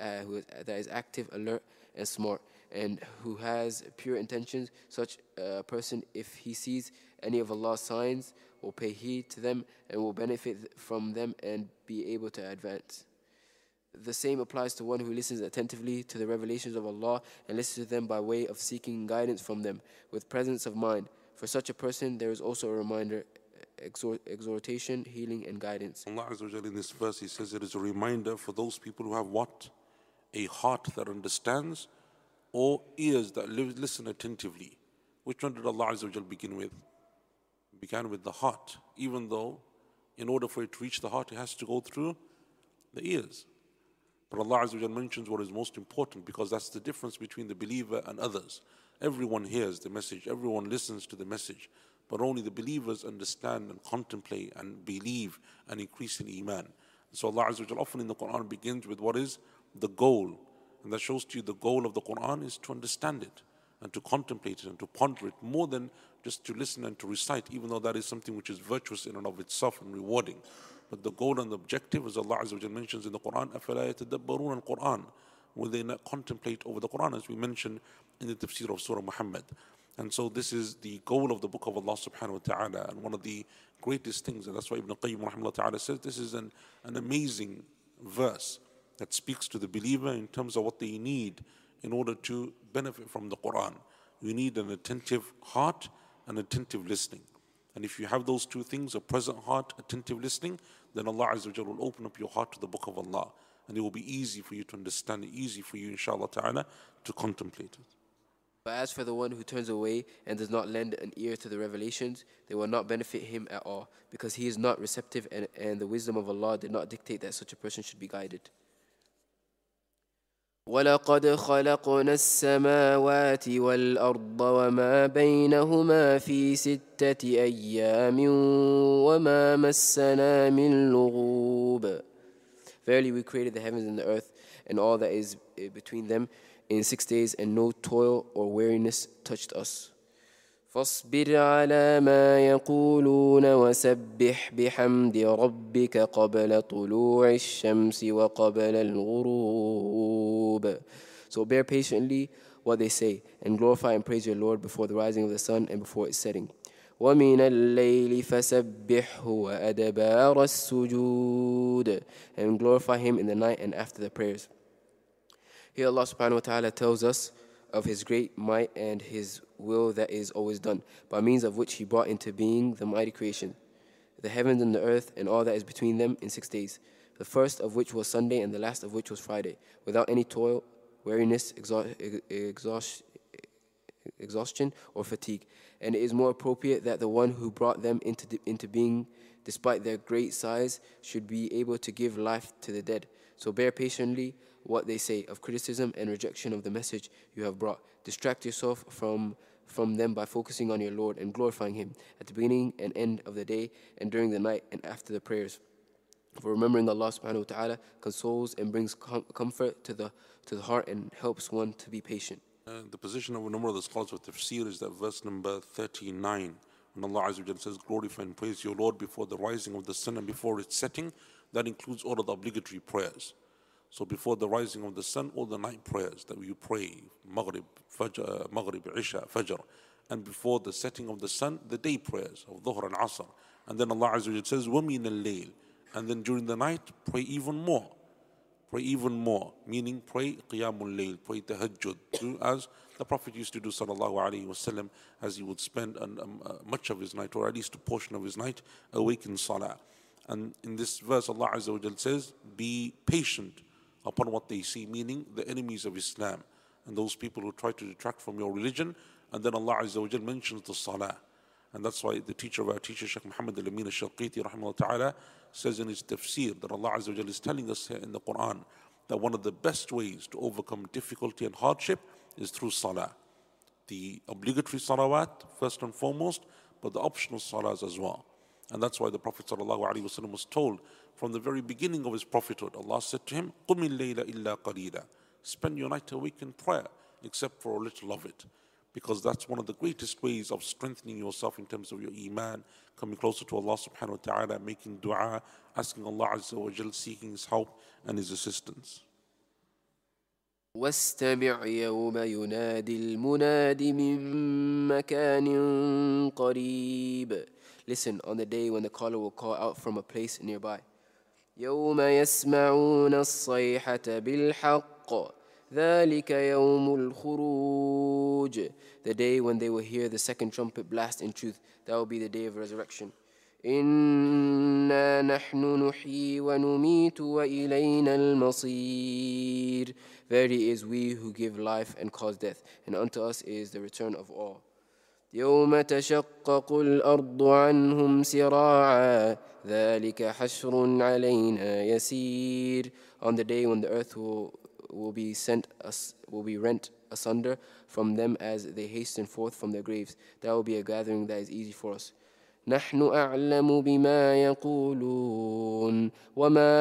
is active, alert, and smart, and who has pure intentions. Such a person, if he sees any of Allah's signs, will pay heed to them and will benefit from them and be able to advance. The same applies to one who listens attentively to the revelations of Allah and listens to them by way of seeking guidance from them with presence of mind. For such a person, there is also a reminder, exhortation, healing, and guidance. Allah Azza wa Jalla in this verse, He says it is a reminder for those people who have what? A heart that understands, or ears that listen attentively. Which one did Allah Azza wa Jalla begin with? Began with the heart, even though in order for it to reach the heart, it has to go through the ears. But Allah Azza wa Jalla mentions what is most important, because that's the difference between the believer and others. Everyone hears the message, everyone listens to the message, but only the believers understand and contemplate and believe and increase in Iman. And so Allah Azza wa Jalla often in the Quran begins with what is the goal. And that shows to you the goal of the Quran is to understand it and to contemplate it and to ponder it, more than just to listen and to recite, even though that is something which is virtuous in and of itself and rewarding. But the goal and the objective, as Allah Azza wa Jalla mentions in the Quran, أَفَلَا يَتَدَبَّرُونَ الْقُرْآنَ. will they not contemplate over the Quran, as we mentioned in the tafsir of Surah Muhammad. And so this is the goal of the book of Allah subhanahu wa ta'ala, and one of the greatest things, and that's why Ibn Qayyim rahimahullah ta'ala says this is an amazing verse that speaks to the believer in terms of what they need in order to benefit from the Quran. You need an attentive heart and attentive listening. And if you have those two things, a present heart, attentive listening, then Allah Azza wa Jalla will open up your heart to the book of Allah. And it will be easy for you to understand it, easy for you, inshallah ta'ala, to contemplate it. But as for the one who turns away and does not lend an ear to the revelations, they will not benefit him at all, because he is not receptive, and the wisdom of Allah did not dictate that such a person should be guided. وَلَقَدْ خَلَقْنَا السَّمَاوَاتِ وَالْأَرْضَ وَمَا بَيْنَهُمَا فِي سِتَّةِ أَيَّامٍ وَمَا مَسَّنَا مِن لُغُوبٍ. Verily we created the heavens and the earth and all that is between them in 6 days, and no toil or weariness touched us. فاصبر على ما يقولون وسبح بحمد ربك قبل طلوع الشمس وقبل الغروب. So bear patiently what they say, and glorify and praise your Lord before the rising of the sun and before its setting. وَمِنَ اللَّيْلِ فَسَبِّحْهُ وَأَدْبَارَ السُّجُودِ. And glorify him in the night and after the prayers. Here Allah subhanahu wa ta'ala tells us of his great might and his will that is always done, by means of which he brought into being the mighty creation, the heavens and the earth and all that is between them in 6 days, the first of which was Sunday and the last of which was Friday, without any toil, weariness, exhaustion or fatigue. And it is more appropriate that the one who brought them into being, despite their great size, should be able to give life to the dead. So bear patiently what they say of criticism and rejection of the message you have brought. Distract yourself from them by focusing on your Lord and glorifying him at the beginning and end of the day and during the night and after the prayers. For remembering Allah subhanahu wa ta'ala consoles and brings comfort to the heart and helps one to be patient. The position of a number of the scholars of tafsir is that verse number 39, when Allah Azza wa Jalla says, glorify and praise your Lord before the rising of the sun and before its setting, that includes all of the obligatory prayers. So before the rising of the sun, all the night prayers that you pray, Maghrib, Fajr, Isha, Fajr. And before the setting of the sun, the day prayers of Dhuhr and Asr. And then Allah Azza wa Jalla says, وَمِنَ اللَّيْلِ. And then during the night, pray even more. Pray even more, meaning pray Qiyamul Layl, pray Tahajjud, do as the Prophet used to do sallallahu alayhi wasallam, as he would spend much of his night, or at least a portion of his night, awake in Salah. And in this verse, Allah Azza wa Jalla says, be patient upon what they see, meaning the enemies of Islam and those people who try to detract from your religion. And then Allah Azza wa Jalla mentions the Salah. And that's why the teacher of our teacher, Shaykh Muhammad al-Amin al-Shalqiti rahimahullah ta'ala, says in his tafsir that Allah Azza wa Jalla is telling us here in the Quran that one of the best ways to overcome difficulty and hardship is through salah. The obligatory salawat first and foremost, but the optional salahs as well. And that's why the Prophet sallallahu alaihi wasallam was told from the very beginning of his prophethood, Allah said to him, قُمِ اللَّيْلَ إِلَّا قَلِيلًا. Spend your night awake in prayer, except for a little of it. Because that's one of the greatest ways of strengthening yourself in terms of your iman, coming closer to Allah subhanahu wa ta'ala, making dua, asking Allah Azza wa Jal, seeking his help and his assistance. واستمع يوم ينادي المناد من مكان قريب. Listen on the day when the caller will call out from a place nearby. يوم يسمعون الصيحة بالحق ذلك يوم الخروج. The day when they will hear the second trumpet blast in truth, that will be the day of resurrection. إنا نحن نحيي ونميت وإلينا المصير. Verily it is we who give life and cause death, and unto us is the return of all. يوم تشقق الأرض عنهم سراعا ذلك حشر علينا يسير. On the day when the earth will be rent asunder from them as they hasten forth from their graves, that will be a gathering that is easy for us. نحن أعلم بما يقولون وما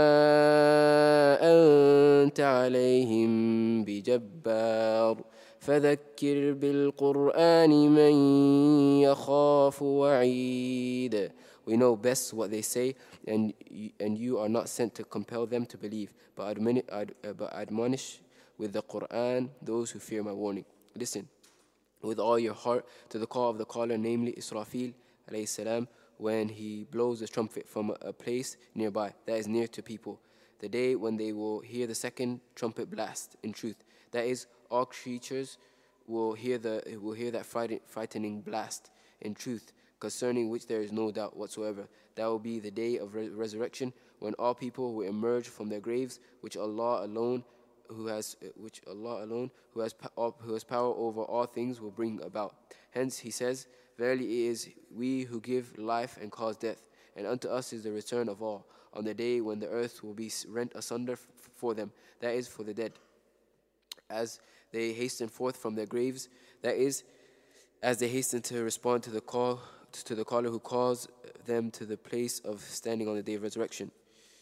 أنت عليهم بجبار فذكر بالقرآن من يخاف وعيد. We know best what they say, and you are not sent to compel them to believe, but admonish with the Quran those who fear my warning. Listen with all your heart to the call of the caller, namely Israfil alayhi salam, when he blows the trumpet from a place nearby that is near to people, the day when they will hear the second trumpet blast. In truth, that is, all creatures will hear that frightening blast. In truth, concerning which there is no doubt whatsoever, that will be the day of resurrection, when all people will emerge from their graves, which Allah alone who has power over all things will bring about. Hence he says, verily it is we who give life and cause death, and unto us is the return of all, on the day when the earth will be rent asunder for them, that is, for the dead, as they hasten forth from their graves, that is, as they hasten to respond to the caller who calls them to the place of standing on the day of resurrection.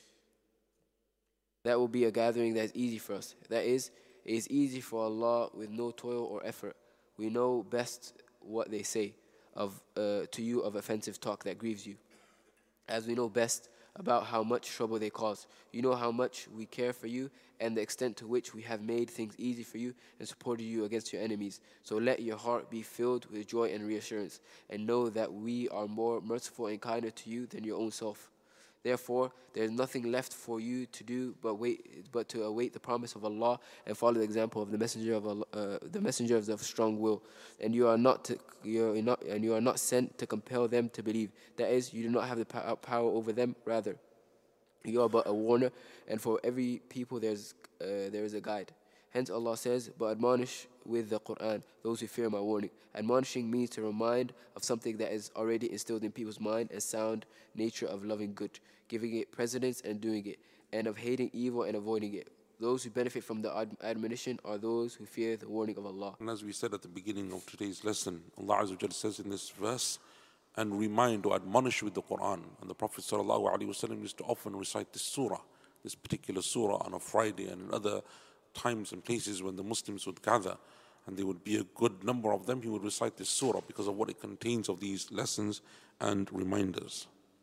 That will be a gathering that is easy for us. That is, it is easy for Allah with no toil or effort. We know best what they say to you of offensive talk that grieves you, as we know best about how much trouble they cause. You know how much we care for you and the extent to which we have made things easy for you and supported you against your enemies. So let your heart be filled with joy and reassurance, and know that we are more merciful and kinder to you than your own self. Therefore, there is nothing left for you to do but to await the promise of Allah and follow the example of the messenger of Allah, the messengers of strong will. And you are not sent to compel them to believe. That is, you do not have the power over them. Rather, you are but a warner, and for every people there is a guide. Hence Allah says, but admonish with the Quran those who fear my warning. Admonishing means to remind of something that is already instilled in people's mind and sound nature of loving good, giving it precedence and doing it, and of hating evil and avoiding it. Those who benefit from the admonition are those who fear the warning of Allah. And as we said at the beginning of today's lesson, Allah Azza wa Jalla says in this verse, and remind or admonish with the Quran. And the Prophet ﷺ used to often recite this surah, this particular surah, on a Friday and in other times and places when the Muslims would gather, and there would be a good number of them. He would recite this surah because of what it contains of these lessons and reminders.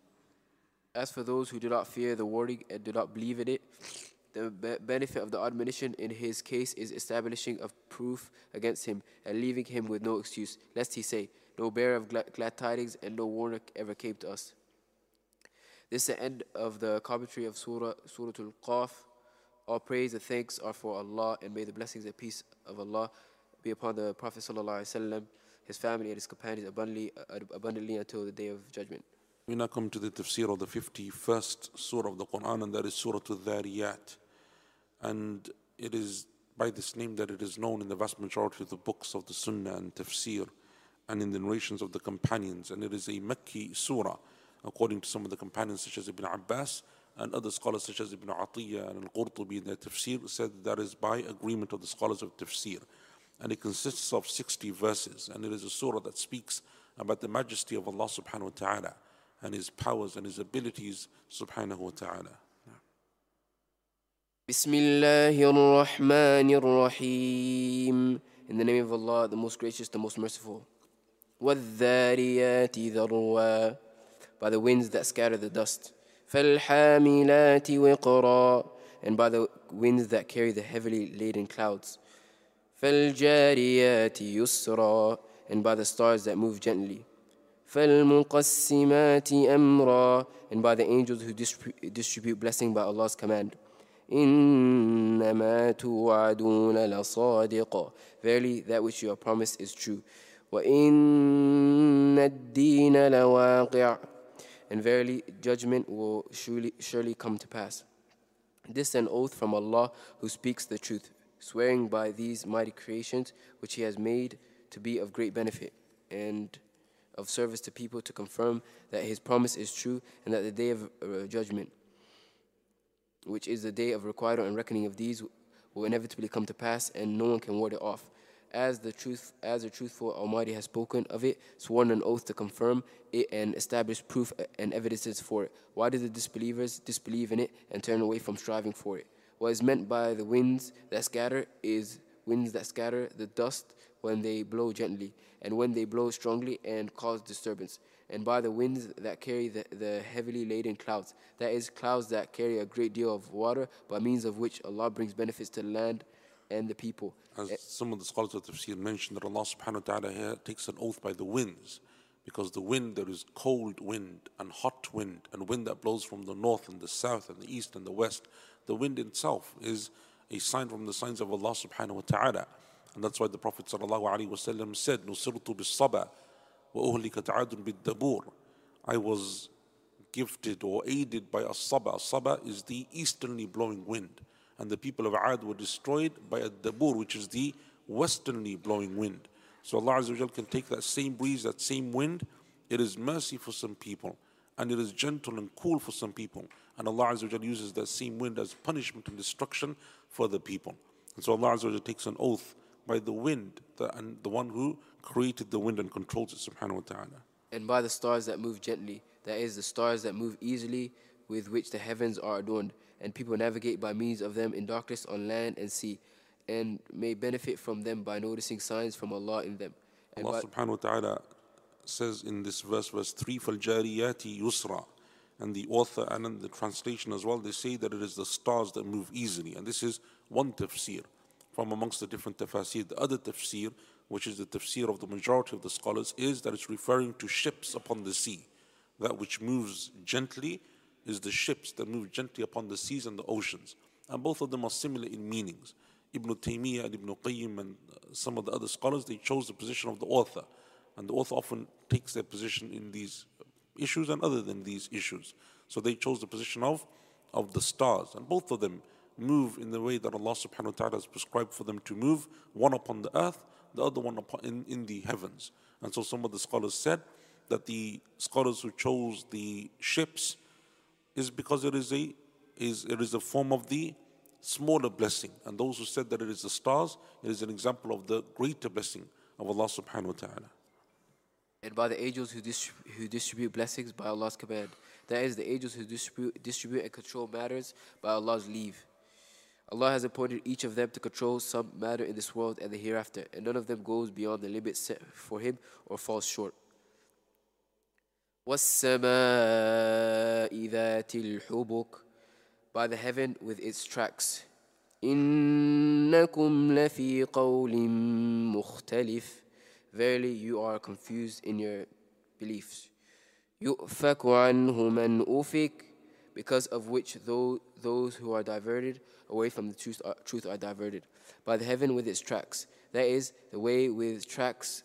As for those who do not fear the warning and do not believe in it, the benefit of the admonition in his case is establishing a proof against him and leaving him with no excuse, lest he say, no bearer of glad tidings and no warner ever came to us. This is the end of the commentary of Surah Al-Qaf. All praise and thanks are for Allah, and may the blessings and peace of Allah be upon the Prophet ﷺ, his family and his companions abundantly until the day of judgment. We now come to the tafsir of the 51st surah of the Quran, and that is Surah Al-Dhariyat. And it is by this name that it is known in the vast majority of the books of the Sunnah and tafsir, and in the narrations of the companions. And it is a Makki surah, according to some of the companions such as Ibn Abbas, and other scholars such as Ibn Atiyah and Al-Qurtubi in their tafsir said that is by agreement of the scholars of tafsir. And it consists of 60 verses, and it is a surah that speaks about the majesty of Allah subhanahu wa ta'ala and His powers and His abilities subhanahu wa ta'ala. Bismillahir Rahmanir Rahim. In the name of Allah, the most gracious, the most merciful. وَالذَّارِيَاتِ ذَرْوًا. By the winds that scatter the dust. فَالْحَامِلَاتِ وِقْرًا. And by the winds that carry the heavily laden clouds. فَالْجَارِيَاتِ يُسْرًا. And by the stars that move gently. فَالْمُقَسِّمَاتِ أَمْرًا. And by the angels who distribute blessing by Allah's command. إِنَّمَا تُوعَدُونَ لَصَادِقٌ. Verily, that which you are promised is true. وَإِنَّ الدِّينَ لَوَاقِعٌ. And verily, judgment will surely come to pass. This is an oath from Allah who speaks the truth, swearing by these mighty creations which He has made to be of great benefit and of service to people, to confirm that His promise is true, and that the day of judgment, which is the day of requital and reckoning of these, will inevitably come to pass, and no one can ward it off. As the truthful Almighty has spoken of it, sworn an oath to confirm it and establish proof and evidences for it. Why do the disbelievers disbelieve in it and turn away from striving for it? What is meant by the winds that scatter is winds that scatter the dust when they blow gently, and when they blow strongly and cause disturbance. And by the winds that carry the heavily laden clouds, that is, clouds that carry a great deal of water, by means of which Allah brings benefits to the land and the people. As some of the scholars of tafsir mentioned, that Allah subhanahu wa ta'ala here takes an oath by the winds, because the wind, there is cold wind and hot wind and wind that blows from the north and the south and the east and the west. The wind itself is a sign from the signs of Allah subhanahu wa ta'ala. And that's why the Prophet sallallahu alaihi wasallam said, "Nusirtu bis-saba wa uhlikat 'adun bid-dabur." I was gifted or aided by as-saba. As-saba is the easternly blowing wind, and the people of Ad were destroyed by ad-dabur, which is the westernly blowing wind. So Allah Azza wa Jal can take that same breeze, that same wind. It is mercy for some people, and it is gentle and cool for some people. And Allah Azza wa Jal uses that same wind as punishment and destruction for the people. And so Allah Azza wa Jal takes an oath by the wind, and the one who created the wind and controls it, subhanahu wa ta'ala. And by the stars that move gently, that is, the stars that move easily, with which the heavens are adorned, and people navigate by means of them in darkness on land and sea, and may benefit from them by noticing signs from Allah in them. And Allah subhanahu wa ta'ala says in this verse 3, فَالْجَارِيَاتِ يُسْرًا. And the author and in the translation as well, they say that it is the stars that move easily. And this is one tafsir from amongst the different tafsir. The other tafsir, which is the tafsir of the majority of the scholars, is that it's referring to ships upon the sea. That which moves gently is the ships that move gently upon the seas and the oceans. And both of them are similar in meanings. Ibn Taymiyyah and Ibn Qayyim and some of the other scholars, they chose the position of the author. And the author often takes their position in these issues and other than these issues. So they chose the position of the stars. And both of them move in the way that Allah subhanahu wa ta'ala has prescribed for them to move, one upon the earth, the other one upon in the heavens. And so some of the scholars said that the scholars who chose the ships is because it is a form of the smaller blessing. And those who said that it is the stars, it is an example of the greater blessing of Allah subhanahu wa ta'ala. And by the angels who distribute blessings by Allah's command. That is, the angels who distribute and control matters by Allah's leave. Allah has appointed each of them to control some matter in this world and the hereafter, and none of them goes beyond the limit set for him or falls short. وَالسَّمَاءِ ذَاتِ الْحُبُكِ. By the heaven with its tracks. إِنَّكُمْ لَفِي قَوْلٍ مُخْتَلِفٍ. Verily you are confused in your beliefs. يُؤْفَكُ عَنْهُ مَنْ أُفِكَ. Because of which those who are diverted away from the truth are diverted. By the heaven with its tracks. That is, the way with tracks,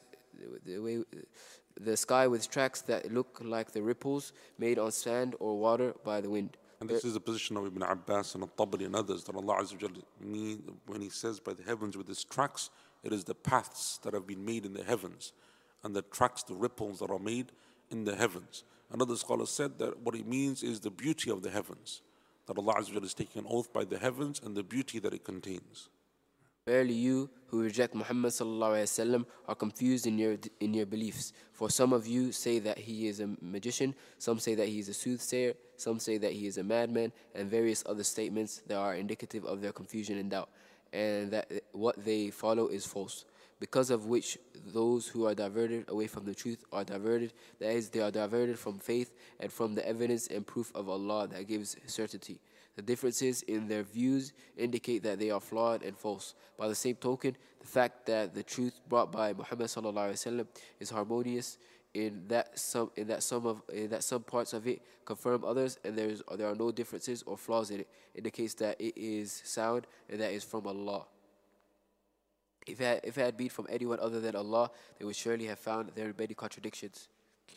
the sky with tracks that look like the ripples made on sand or water by the wind. And this is the position of Ibn Abbas and Al-Tabari and others, that Allah Azza wa Jalla mean when He says by the heavens with its tracks, it is the paths that have been made in the heavens, and the tracks, the ripples that are made in the heavens. Another scholar said that what it means is the beauty of the heavens, that Allah Azza wa Jalla is taking an oath by the heavens and the beauty that it contains. Verily you who reject Muhammad sallallahu alaihi wasallam are confused in your beliefs. For some of you say that he is a magician, some say that he is a soothsayer, some say that he is a madman, and various other statements that are indicative of their confusion and doubt, and that what they follow is false. Because of which those who are diverted away from the truth are diverted, that is, they are diverted from faith and from the evidence and proof of Allah that gives certainty. The differences in their views indicate that they are flawed and false. By the same token, the fact that the truth brought by Muhammad sallallahu alaihi wasallam is harmonious in that some parts of it confirm others, and there are no differences or flaws in it, indicates that it is sound and that is from Allah. If it had been from anyone other than Allah, they would surely have found there many contradictions.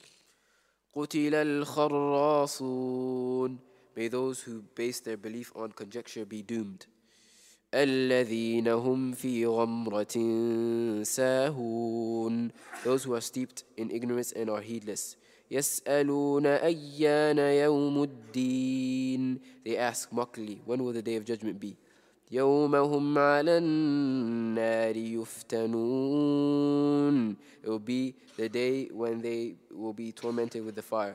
قُتِلَ الْخَرَّاصُونَ. May those who base their belief on conjecture be doomed. الَّذِينَ هُمْ فِي غَمْرَةٍ سَاهُونَ. Those who are steeped in ignorance and are heedless. يَسْأَلُونَ أَيَّانَ يَوْمُ الدِّينِ. They ask mockingly, when will the day of judgment be? يَوْمَ هُمْ عَلَى النَّارِ يُفْتَنُونَ. It will be the day when they will be tormented with the fire.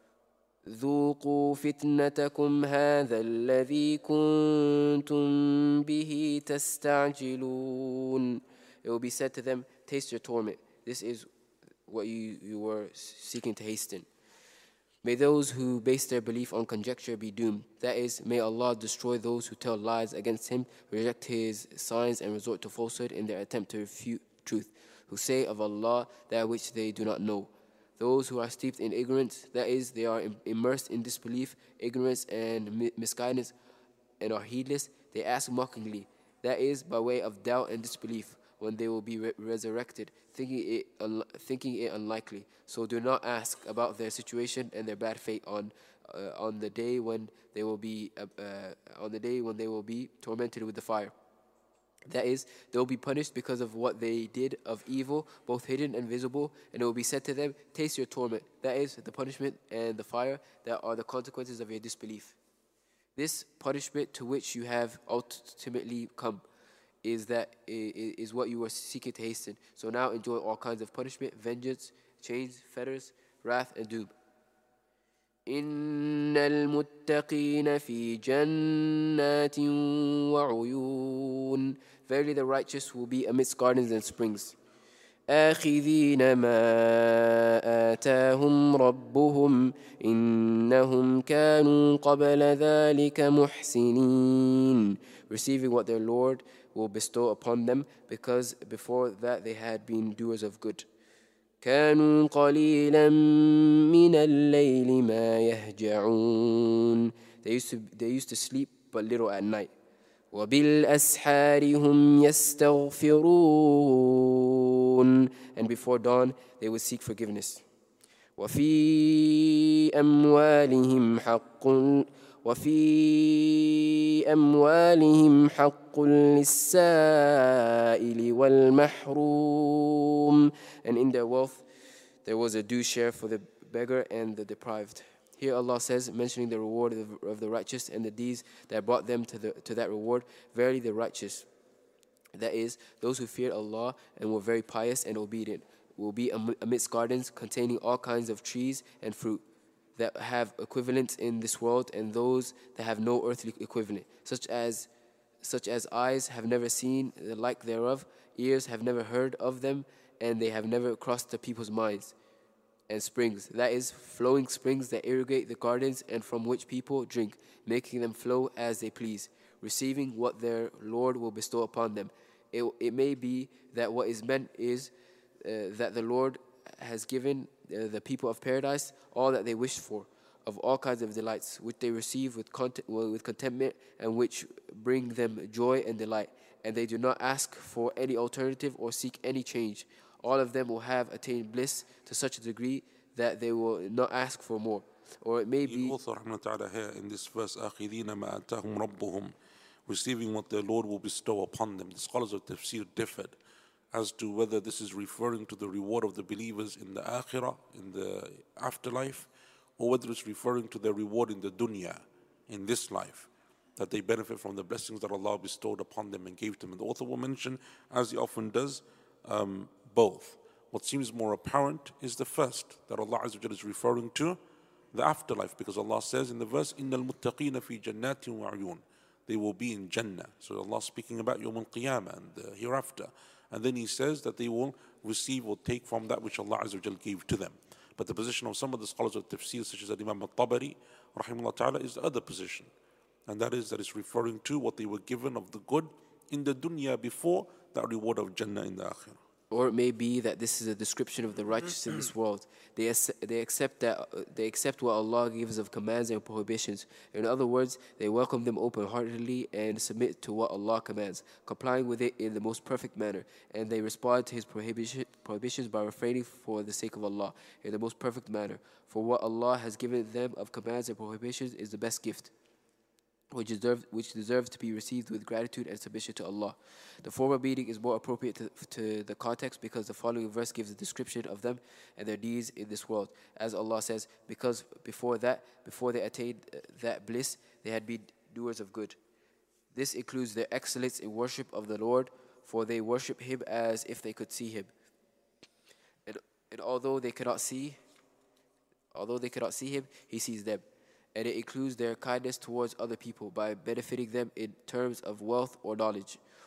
ذوقوا فتنتكم هذا الذي كنتم به تستعجلون. It will be said to them, taste your torment. This is what you were seeking to hasten. May those who base their belief on conjecture be doomed. That is, may Allah destroy those who tell lies against Him, reject His signs, and resort to falsehood in their attempt to refute truth, who say of Allah that which they do not know. Those who are steeped in ignorance, that is, they are immersed in disbelief, ignorance, and misguidance, and are heedless, they ask mockingly, that is, by way of doubt and disbelief, when they will be resurrected, thinking it unlikely. So do not ask about their situation and their bad fate on the day when they will be tormented with the fire. That is, they will be punished because of what they did of evil, both hidden and visible, and it will be said to them, taste your torment. That is, the punishment and the fire that are the consequences of your disbelief. This punishment to which you have ultimately come is what you were seeking to hasten. So now enjoy all kinds of punishment, vengeance, chains, fetters, wrath, and doom. إن المتقين في جنات وعيون. Verily the righteous will be amidst gardens and springs. آخذين ما آتاهم ربهم إنهم كانوا قبل ذلك محسنين. Receiving what their Lord will bestow upon them, because before that they had been doers of good. كانوا قليلا من الليل ما يهجعون. They used to sleep but little at night. وبالأسحار هم يستغفرون. And before dawn they would seek forgiveness. وفي أموالهم حق للسائل والمحروم. And in their wealth there was a due share for the beggar and the deprived. Here Allah says, mentioning the reward of the righteous and the deeds that brought them to that reward. Verily the righteous, that is, those who feared Allah and were very pious and obedient, will be amidst gardens containing all kinds of trees and fruit that have equivalents in this world, and those that have no earthly equivalent, such as eyes have never seen the like thereof, ears have never heard of them, and they have never crossed the people's minds. And springs, that is, flowing springs that irrigate the gardens and from which people drink, making them flow as they please, receiving what their Lord will bestow upon them. It may be that what is meant is that the Lord has given the people of paradise all that they wished for, of all kinds of delights, which they receive with contentment and which bring them joy and delight. And they do not ask for any alternative or seek any change. All of them will have attained bliss to such a degree that they will not ask for more. Or it may be... The author here in this verse, آخذين ما آتاهم ربهم, receiving what their Lord will bestow upon them. The scholars of tafsir differed as to whether this is referring to the reward of the believers in the akhirah, in the afterlife, or whether it's referring to their reward in the dunya, in this life, that they benefit from the blessings that Allah bestowed upon them and gave them. And the author will mention, as he often does, both. What seems more apparent is the first, that Allah Azza wa Jalla is referring to the afterlife, because Allah says in the verse, إِنَّ الْمُتَّقِينَ فِي جَنَّاتٍ وَعُيُونٍ. They will be in Jannah. So Allah speaking about Yawm al-Qiyamah and the hereafter. And then He says that they will receive or take from that which Allah Azza wa Jalla gave to them. But the position of some of the scholars of tafsir, such as Imam al-Tabari, rahimahullah ta'ala, is the other position. And that is that it's referring to what they were given of the good in the dunya before that reward of Jannah in the akhirah. Or it may be that this is a description of the righteous in this world. They accept what Allah gives of commands and prohibitions. In other words, they welcome them open-heartedly and submit to what Allah commands, complying with it in the most perfect manner. And they respond to His prohibitions by refraining for the sake of Allah in the most perfect manner. For what Allah has given them of commands and prohibitions is the best gift, which deserves to be received with gratitude and submission to Allah. The former meaning is more appropriate to the context, because the following verse gives a description of them and their deeds in this world. As Allah says, because before they attained that bliss, they had been doers of good. This includes their excellence in worship of the Lord, for they worship Him as if they could see Him. And although they cannot see Him, He sees them. And it includes their kindness towards other people by benefiting them in terms of wealth or knowledge.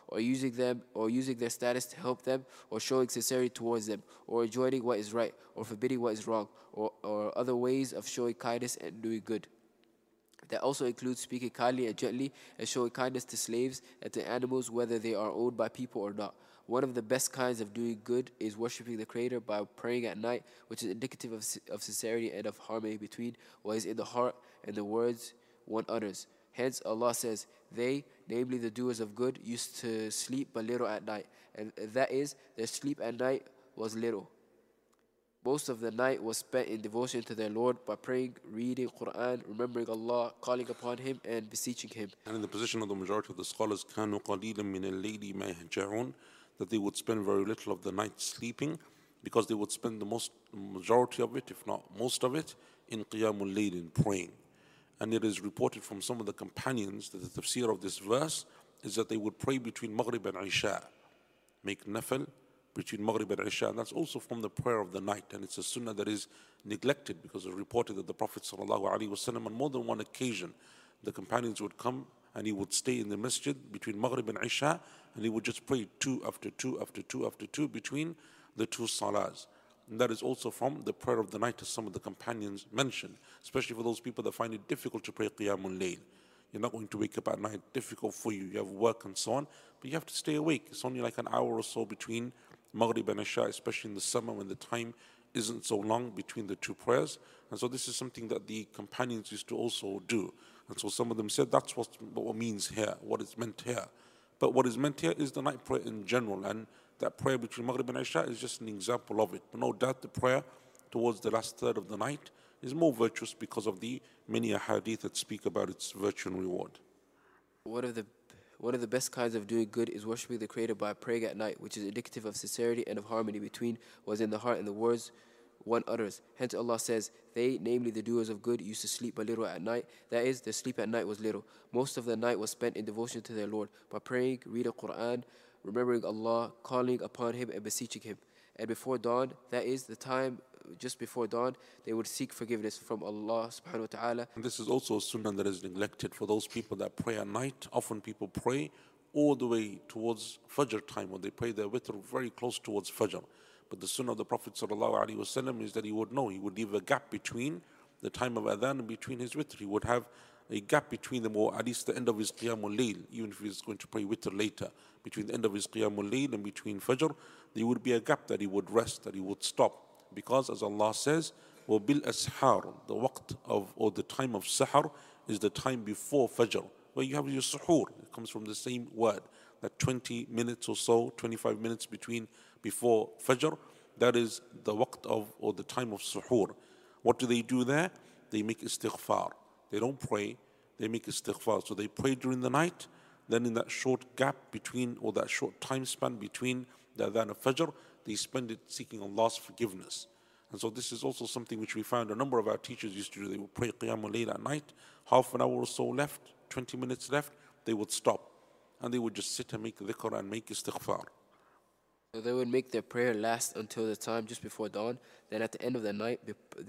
or using their status to help them, or showing sincerity towards them, or enjoining what is right, or forbidding what is wrong, or other ways of showing kindness and doing good. That also includes speaking kindly and gently and showing kindness to slaves and to animals, whether they are owned by people or not. One of the best kinds of doing good is worshipping the Creator by praying at night, which is indicative of sincerity and of harmony between what is in the heart and the words one utters. Hence, Allah says, they, namely the doers of good, used to sleep but little at night, and that is, their sleep at night was little. Most of the night was spent in devotion to their Lord by praying, reading Quran, remembering Allah, calling upon Him, and beseeching Him. And in the position of the majority of the scholars, كانوا قليلا من الليل ما يهجعون, that they would spend very little of the night sleeping, because they would spend the majority of it, if not most of it, in qiyamul layl, in praying. And it is reported from some of the companions that the tafsir of this verse is that they would pray between Maghrib and Isha, make nafil between Maghrib and Isha, and that's also from the prayer of the night, and it's a sunnah that is neglected, because it's reported that the Prophet ﷺ, on more than one occasion, the companions would come and he would stay in the masjid between Maghrib and Isha, and he would just pray two after two after two after two between the two salahs. And that is also from the prayer of the night, as some of the companions mentioned, especially for those people that find it difficult to pray Qiyamul Layl. You're not going to wake up at night, difficult for you, you have work and so on, but you have to stay awake. It's only like an hour or so between Maghrib and Isha, especially in the summer when the time isn't so long between the two prayers. And so this is something that the companions used to also do. And so some of them said that's what means here, what is meant here. But what is meant here is the night prayer in general, and that prayer between Maghrib and Isha is just an example of it. But no doubt the prayer towards the last third of the night is more virtuous because of the many ahadith that speak about its virtue and reward. One of the best kinds of doing good is worshipping the Creator by praying at night, which is indicative of sincerity and of harmony between what is in the heart and the words one utters. Hence Allah says, they, namely the doers of good, used to sleep but little at night. That is, their sleep at night was little. Most of the night was spent in devotion to their Lord, by praying, reading Quran, remembering Allah, calling upon Him and beseeching Him. And before dawn, that is, the time just before dawn, they would seek forgiveness from Allah subhanahu wa ta'ala. And this is also a sunnah that is neglected for those people that pray at night. Often people pray all the way towards Fajr time, when they pray their witr very close towards Fajr. But the sunnah of the Prophet ﷺ is that he would leave a gap between the time of adhan and between his witr. He would have a gap between them, or at least the end of his qiyamul layl, even if he's going to pray witr later. Between the end of his qiyamul layl and between Fajr, there would be a gap that he would rest, that he would stop. Because as Allah says, وَبِالْأَسْحَارِ, the waqt of, or the time of sahar is the time before Fajr, where you have your suhoor. It comes from the same word, that 20 minutes or so, 25 minutes before Fajr, that is the waqt of, or the time of suhoor. What do they do there? They make istighfar. They don't pray, they make istighfar. So they pray during the night, then in that short gap between, or that short time span between the adhan of Fajr, they spend it seeking Allah's forgiveness. And so this is also something which we found a number of our teachers used to do. They would pray Qiyamul Layl at night, half an hour or so left, 20 minutes left, they would stop. And they would just sit and make dhikr and make istighfar. So they would make their prayer last until the time just before dawn. Then at the end of the night,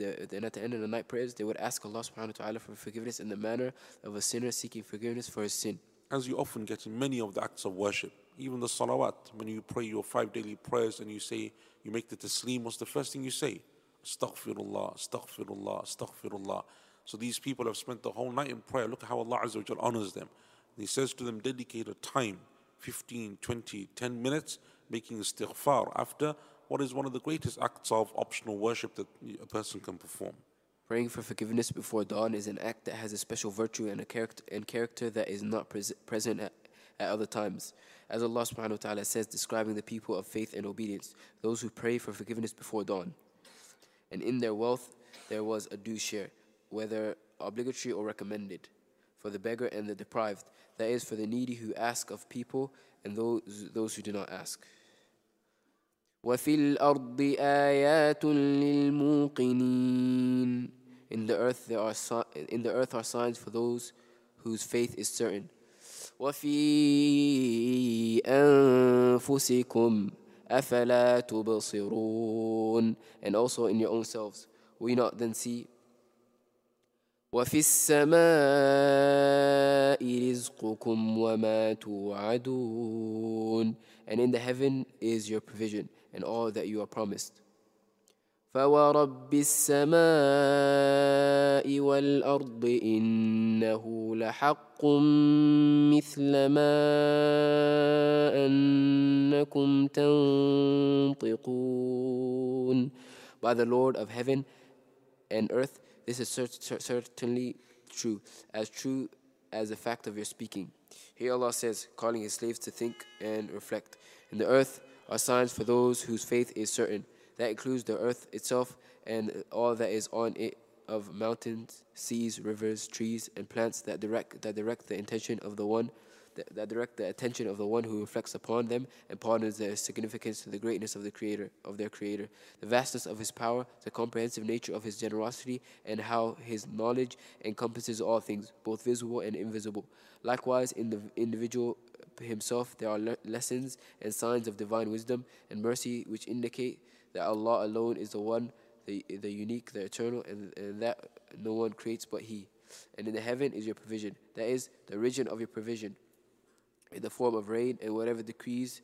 prayers, they would ask Allah subhanahu wa ta'ala for forgiveness in the manner of a sinner seeking forgiveness for his sin. As you often get in many of the acts of worship, even the salawat, when you pray your 5 daily prayers and you make the taslim, what's the first thing you say? Astaghfirullah, astaghfirullah, astaghfirullah. So these people have spent the whole night in prayer. Look at how Allah Azza wa Jal honors them. And He says to them, dedicate a time, 15, 20, 10 minutes, making istighfar after what is one of the greatest acts of optional worship that a person can perform. Praying for forgiveness before dawn is an act that has a special virtue and a character that is not present at other times. As Allah subhanahu wa ta'ala says, describing the people of faith and obedience, those who pray for forgiveness before dawn. And in their wealth there was a due share, whether obligatory or recommended, for the beggar and the deprived, that is, for the needy who ask of people and those who do not ask. وَفِي الْأَرْضِ آيَاتٌ لِلْمُوقِنِينَ. In the earth are signs for those whose faith is certain. وَفِي أَنفُسِكُمْ أَفَلَا تُبْصِرُونَ. And also in your own selves, will you not then see? وفي السماء رزقكم وما توعدون. And in the heaven is your provision and all that you are promised. فورب السماء والأرض إنه لحق مثل ما أنكم تنطقون. By the Lord of heaven and earth, this is certainly true as the fact of your speaking. Here Allah says, calling His slaves to think and reflect. In the earth are signs for those whose faith is certain. That includes the earth itself and all that is on it of mountains, seas, rivers, trees, and plants that direct the attention of the one who reflects upon them and ponders their significance to the greatness of their creator, the vastness of His power, the comprehensive nature of His generosity, and how His knowledge encompasses all things, both visible and invisible. Likewise, in the individual himself, there are lessons and signs of divine wisdom and mercy which indicate that Allah alone is the one, the unique, the eternal, and that no one creates but He. And in the heaven is your provision, that is, the origin of your provision, in the form of rain and whatever decrees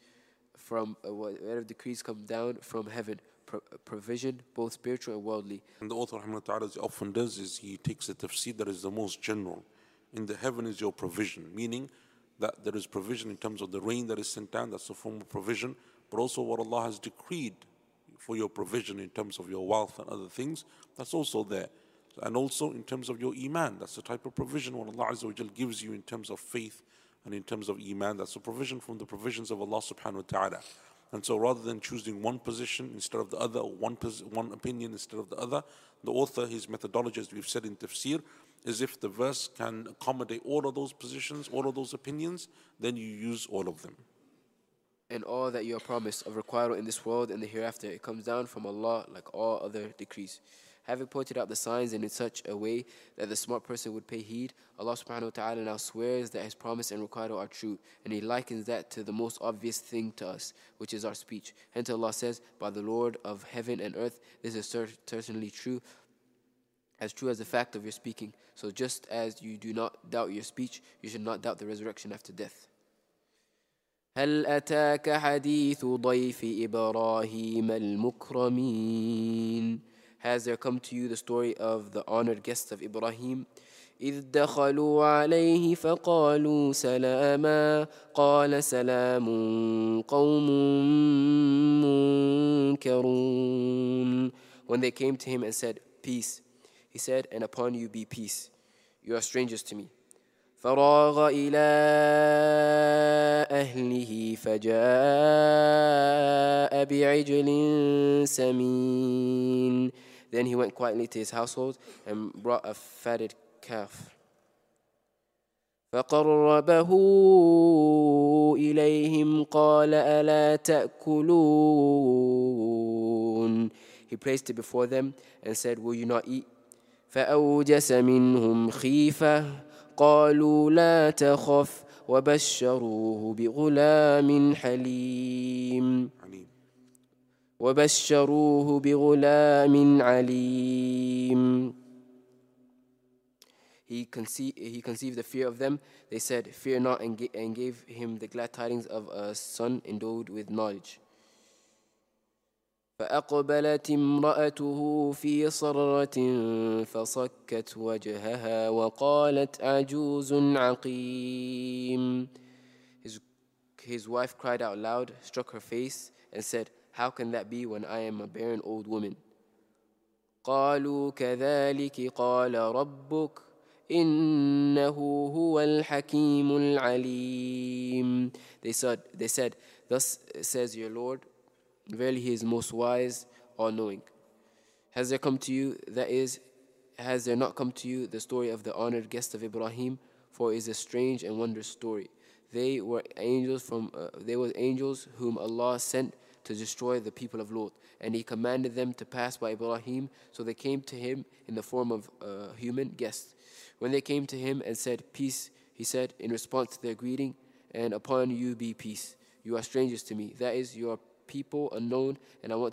come down from heaven, provision both spiritual and worldly. And the author rahimahullah often does is he takes a tafsir that is the most general. In the heaven is your provision, meaning that there is provision in terms of the rain that is sent down, that's a form of provision, but also what Allah has decreed for your provision in terms of your wealth and other things, that's also there. And also in terms of your iman, that's the type of provision what Allah Azza wa Jal gives you in terms of faith and in terms of iman, that's a provision from the provisions of Allah subhanahu wa ta'ala. And so rather than choosing one position instead of the other, or one opinion instead of the other, the author, his methodology, as we've said in tafsir, is if the verse can accommodate all of those positions, all of those opinions, then you use all of them. And all that you are promised of requital in this world and the hereafter, it comes down from Allah like all other decrees. Having pointed out the signs in such a way that the smart person would pay heed, Allah subhanahu wa ta'ala now swears that His promise and requital are true, and He likens that to the most obvious thing to us, which is our speech. Hence Allah says, by the Lord of heaven and earth, this is certainly true as the fact of your speaking. So just as you do not doubt your speech, you should not doubt the resurrection after death. هل أتاك حديث ضيف إبراهيم المكرمين. Has there come to you the story of the honored guests of Ibrahim? إذ دخلوا عليه فقالوا سلاما قال سلام قوم منكرون. When they came to him and said, peace, he said, and upon you be peace. You are strangers to me. فراغ إلى أهله فجاء بعجل سمين. Then he went quietly to his household and brought a fatted calf. فقربه إليهم قال ألا تأكلون. He placed it before them and said, will you not eat? فأوجس منهم خيفة قالوا لا تخف وبشروه بغلام حليم. وبشروه بغلام عليم. He conceived the fear of them. They said, fear not, and gave him the glad tidings of a son endowed with knowledge. فأقبلت امرأته في صرة فصكت وجهها وقالت عجوز عقيم. His wife cried out loud, struck her face, and said, how can that be when I am a barren old woman? قالوا كذلك قال ربك إنه هو الحكيم العليم. They said, thus says your Lord, verily He is most wise, all-knowing. Has there not come to you the story of the honored guest of Ibrahim? For it is a strange and wondrous story. They were angels whom Allah sent to destroy the people of Lot, and He commanded them to pass by Ibrahim, so they came to him in the form of human guests. When they came to him and said, peace, he said in response to their greeting, and upon you be peace. You are strangers to me, that is, you are people unknown, and I want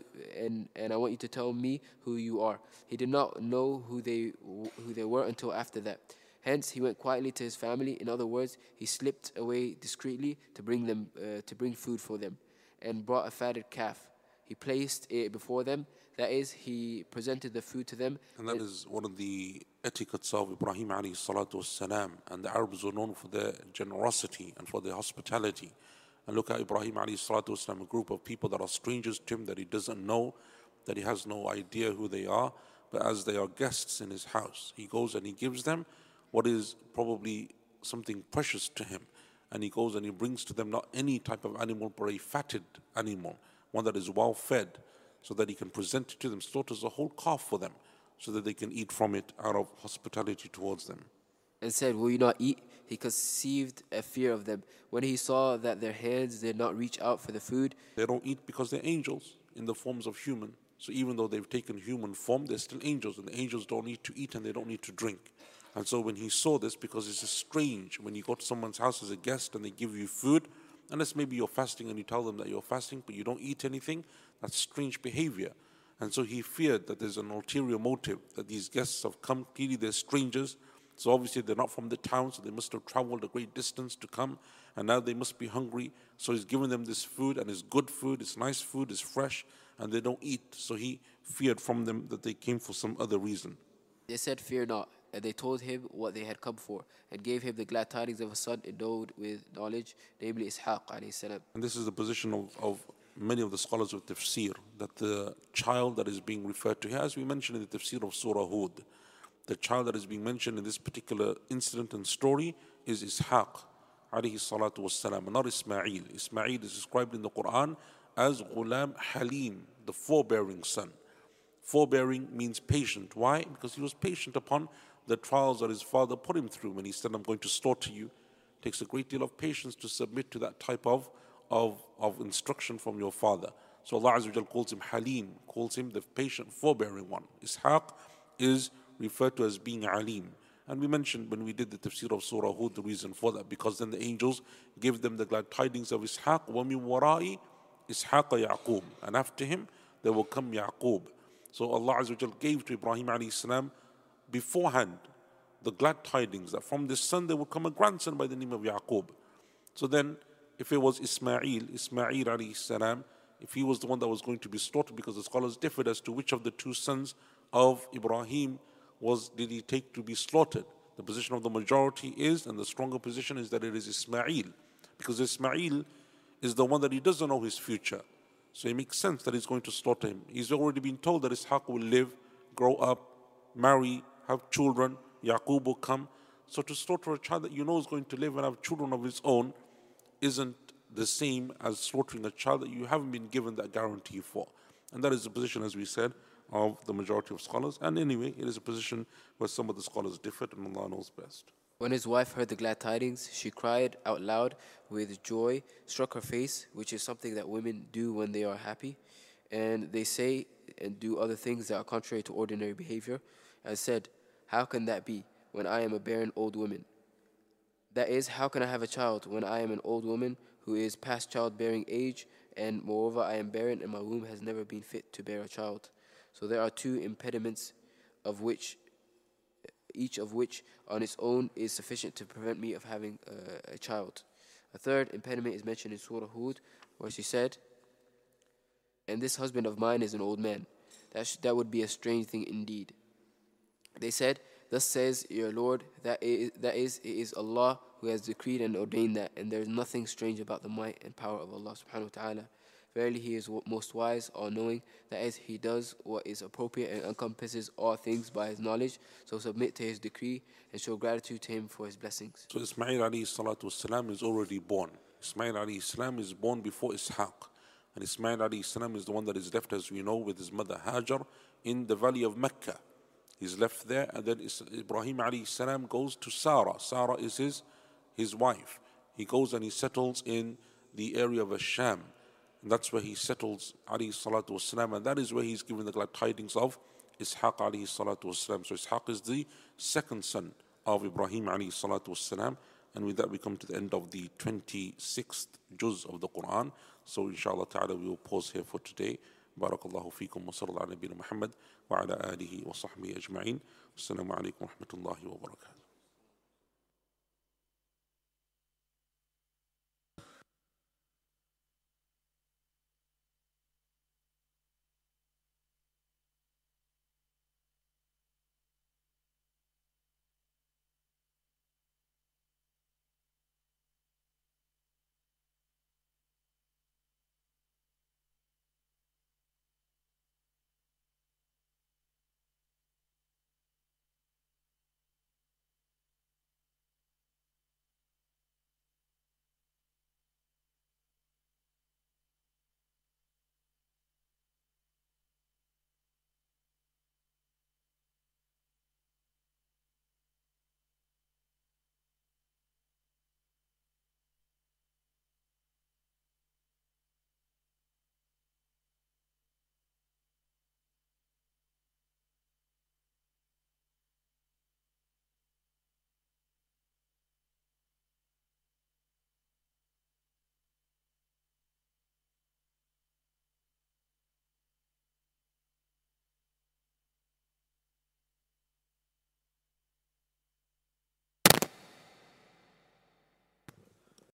you to tell me who you are. He did not know who they were until after that. Hence, he went quietly to his family. In other words, he slipped away discreetly to bring food for them, and brought a fatted calf. He placed it before them. That is, he presented the food to them. And that is one of the etiquettes of Ibrahim alayhi salatu wassalam. And the Arabs were known for their generosity and for their hospitality. And look at Ibrahim alayhi salatu wassalam, a group of people that are strangers to him, that he doesn't know, that he has no idea who they are. But as they are guests in his house, he goes and he gives them what is probably something precious to him. And he goes and he brings to them not any type of animal, but a fatted animal, one that is well fed, so that he can present it to them, slaughters a whole calf for them, so that they can eat from it out of hospitality towards them. And said, will you not eat? He conceived a fear of them. When he saw that their hands did not reach out for the food. They don't eat because they're angels in the forms of human. So even though they've taken human form, they're still angels. And the angels don't need to eat and they don't need to drink. And so when he saw this, because it's strange when you go to someone's house as a guest and they give you food, unless maybe you're fasting and you tell them that you're fasting, but you don't eat anything, that's strange behavior. And so he feared that there's an ulterior motive, that these guests have come, clearly they're strangers, so obviously they're not from the town, so they must have traveled a great distance to come, and now they must be hungry. So he's given them this food, and it's good food, it's nice food, it's fresh, and they don't eat. So he feared from them that they came for some other reason. They said, fear not. And they told him what they had come for, and gave him the glad tidings of a son endowed with knowledge, namely Ishaq alayhi salam. And this is the position of many of the scholars of tafsir, that the child that is being referred to here, as we mentioned in the tafsir of Surah Hud, the child that is being mentioned in this particular incident and story is Ishaq alayhi salatu wassalam, not Ismail. Ismail is described in the Quran as Ghulam Halim, the forbearing son. Forbearing means patient. Why? Because he was patient upon the trials that his father put him through. When he said, I'm going to slaughter you, it takes a great deal of patience to submit to that type of instruction from your father. So Allah Azza wa Jal calls him Halim, calls him the patient, forbearing one. Ishaq is referred to as being Alim. And we mentioned when we did the tafsir of Surah Hud the reason for that, because then the angels give them the glad tidings of Ishaq, وَمِن وَرَائِ إِسْحَاقَ يَعْقُوبَ, and after him there will come Yaqub. So Allah Azza wa Jal gave to Ibrahim alayhi salam beforehand the glad tidings that from this son there would come a grandson by the name of Yaqub. So then if it was Ismail alayhi salam, if he was the one that was going to be slaughtered, because the scholars differed as to which of the two sons of Ibrahim did he take to be slaughtered. The position of the majority is, and the stronger position is, that it is Ismail, because Ismail is the one that he doesn't know his future. So it makes sense that he's going to slaughter him. He's already been told that Ishaq will live, grow up, marry, have children, Yaqub will come. So to slaughter a child that you know is going to live and have children of his own isn't the same as slaughtering a child that you haven't been given that guarantee for. And that is the position, as we said, of the majority of scholars. And anyway, it is a position where some of the scholars differed, and Allah knows best. When his wife heard the glad tidings, she cried out loud with joy, struck her face, which is something that women do when they are happy, and they say and do other things that are contrary to ordinary behavior, and said, how can that be when I am a barren old woman? That is, how can I have a child when I am an old woman who is past childbearing age, and moreover I am barren and my womb has never been fit to bear a child? So there are two impediments, of which each of which on its own is sufficient to prevent me of having a child. A third impediment is mentioned in Surah Hud, where she said, and this husband of mine is an old man. That would be a strange thing indeed. They said, thus says your Lord, that is, it is Allah who has decreed and ordained that, and there is nothing strange about the might and power of Allah subhanahu wa ta'ala. Verily, He is most wise, all-knowing. That is, He does what is appropriate and encompasses all things by His knowledge. So submit to His decree and show gratitude to Him for His blessings. So Ismail alayhi salatu wasalam is already born. Ismail alayhi salam is born before Ishaq. And Ismail alayhi salam is the one that is left, as we know, with his mother Hajar in the valley of Mecca. He's left there, and then Ibrahim alayhi salam goes to Sarah. Sarah is his wife. He goes and he settles in the area of Asham. And that's where he settles alayhi salatu wasalam, and that is where he's given the glad tidings of Ishaq alayhi salatu wasalam. So Ishaq is the second son of Ibrahim alayhi salatu wasalam. And with that we come to the end of the 26th juz of the Quran. So inshallah ta'ala we will pause here for today. Barakallahu feekum wa sallallahu ala nabina Muhammad wa ala alihi wa sahbihi ajma'in. Assalamu alaikum wa rahmatullahi wa barakatuh.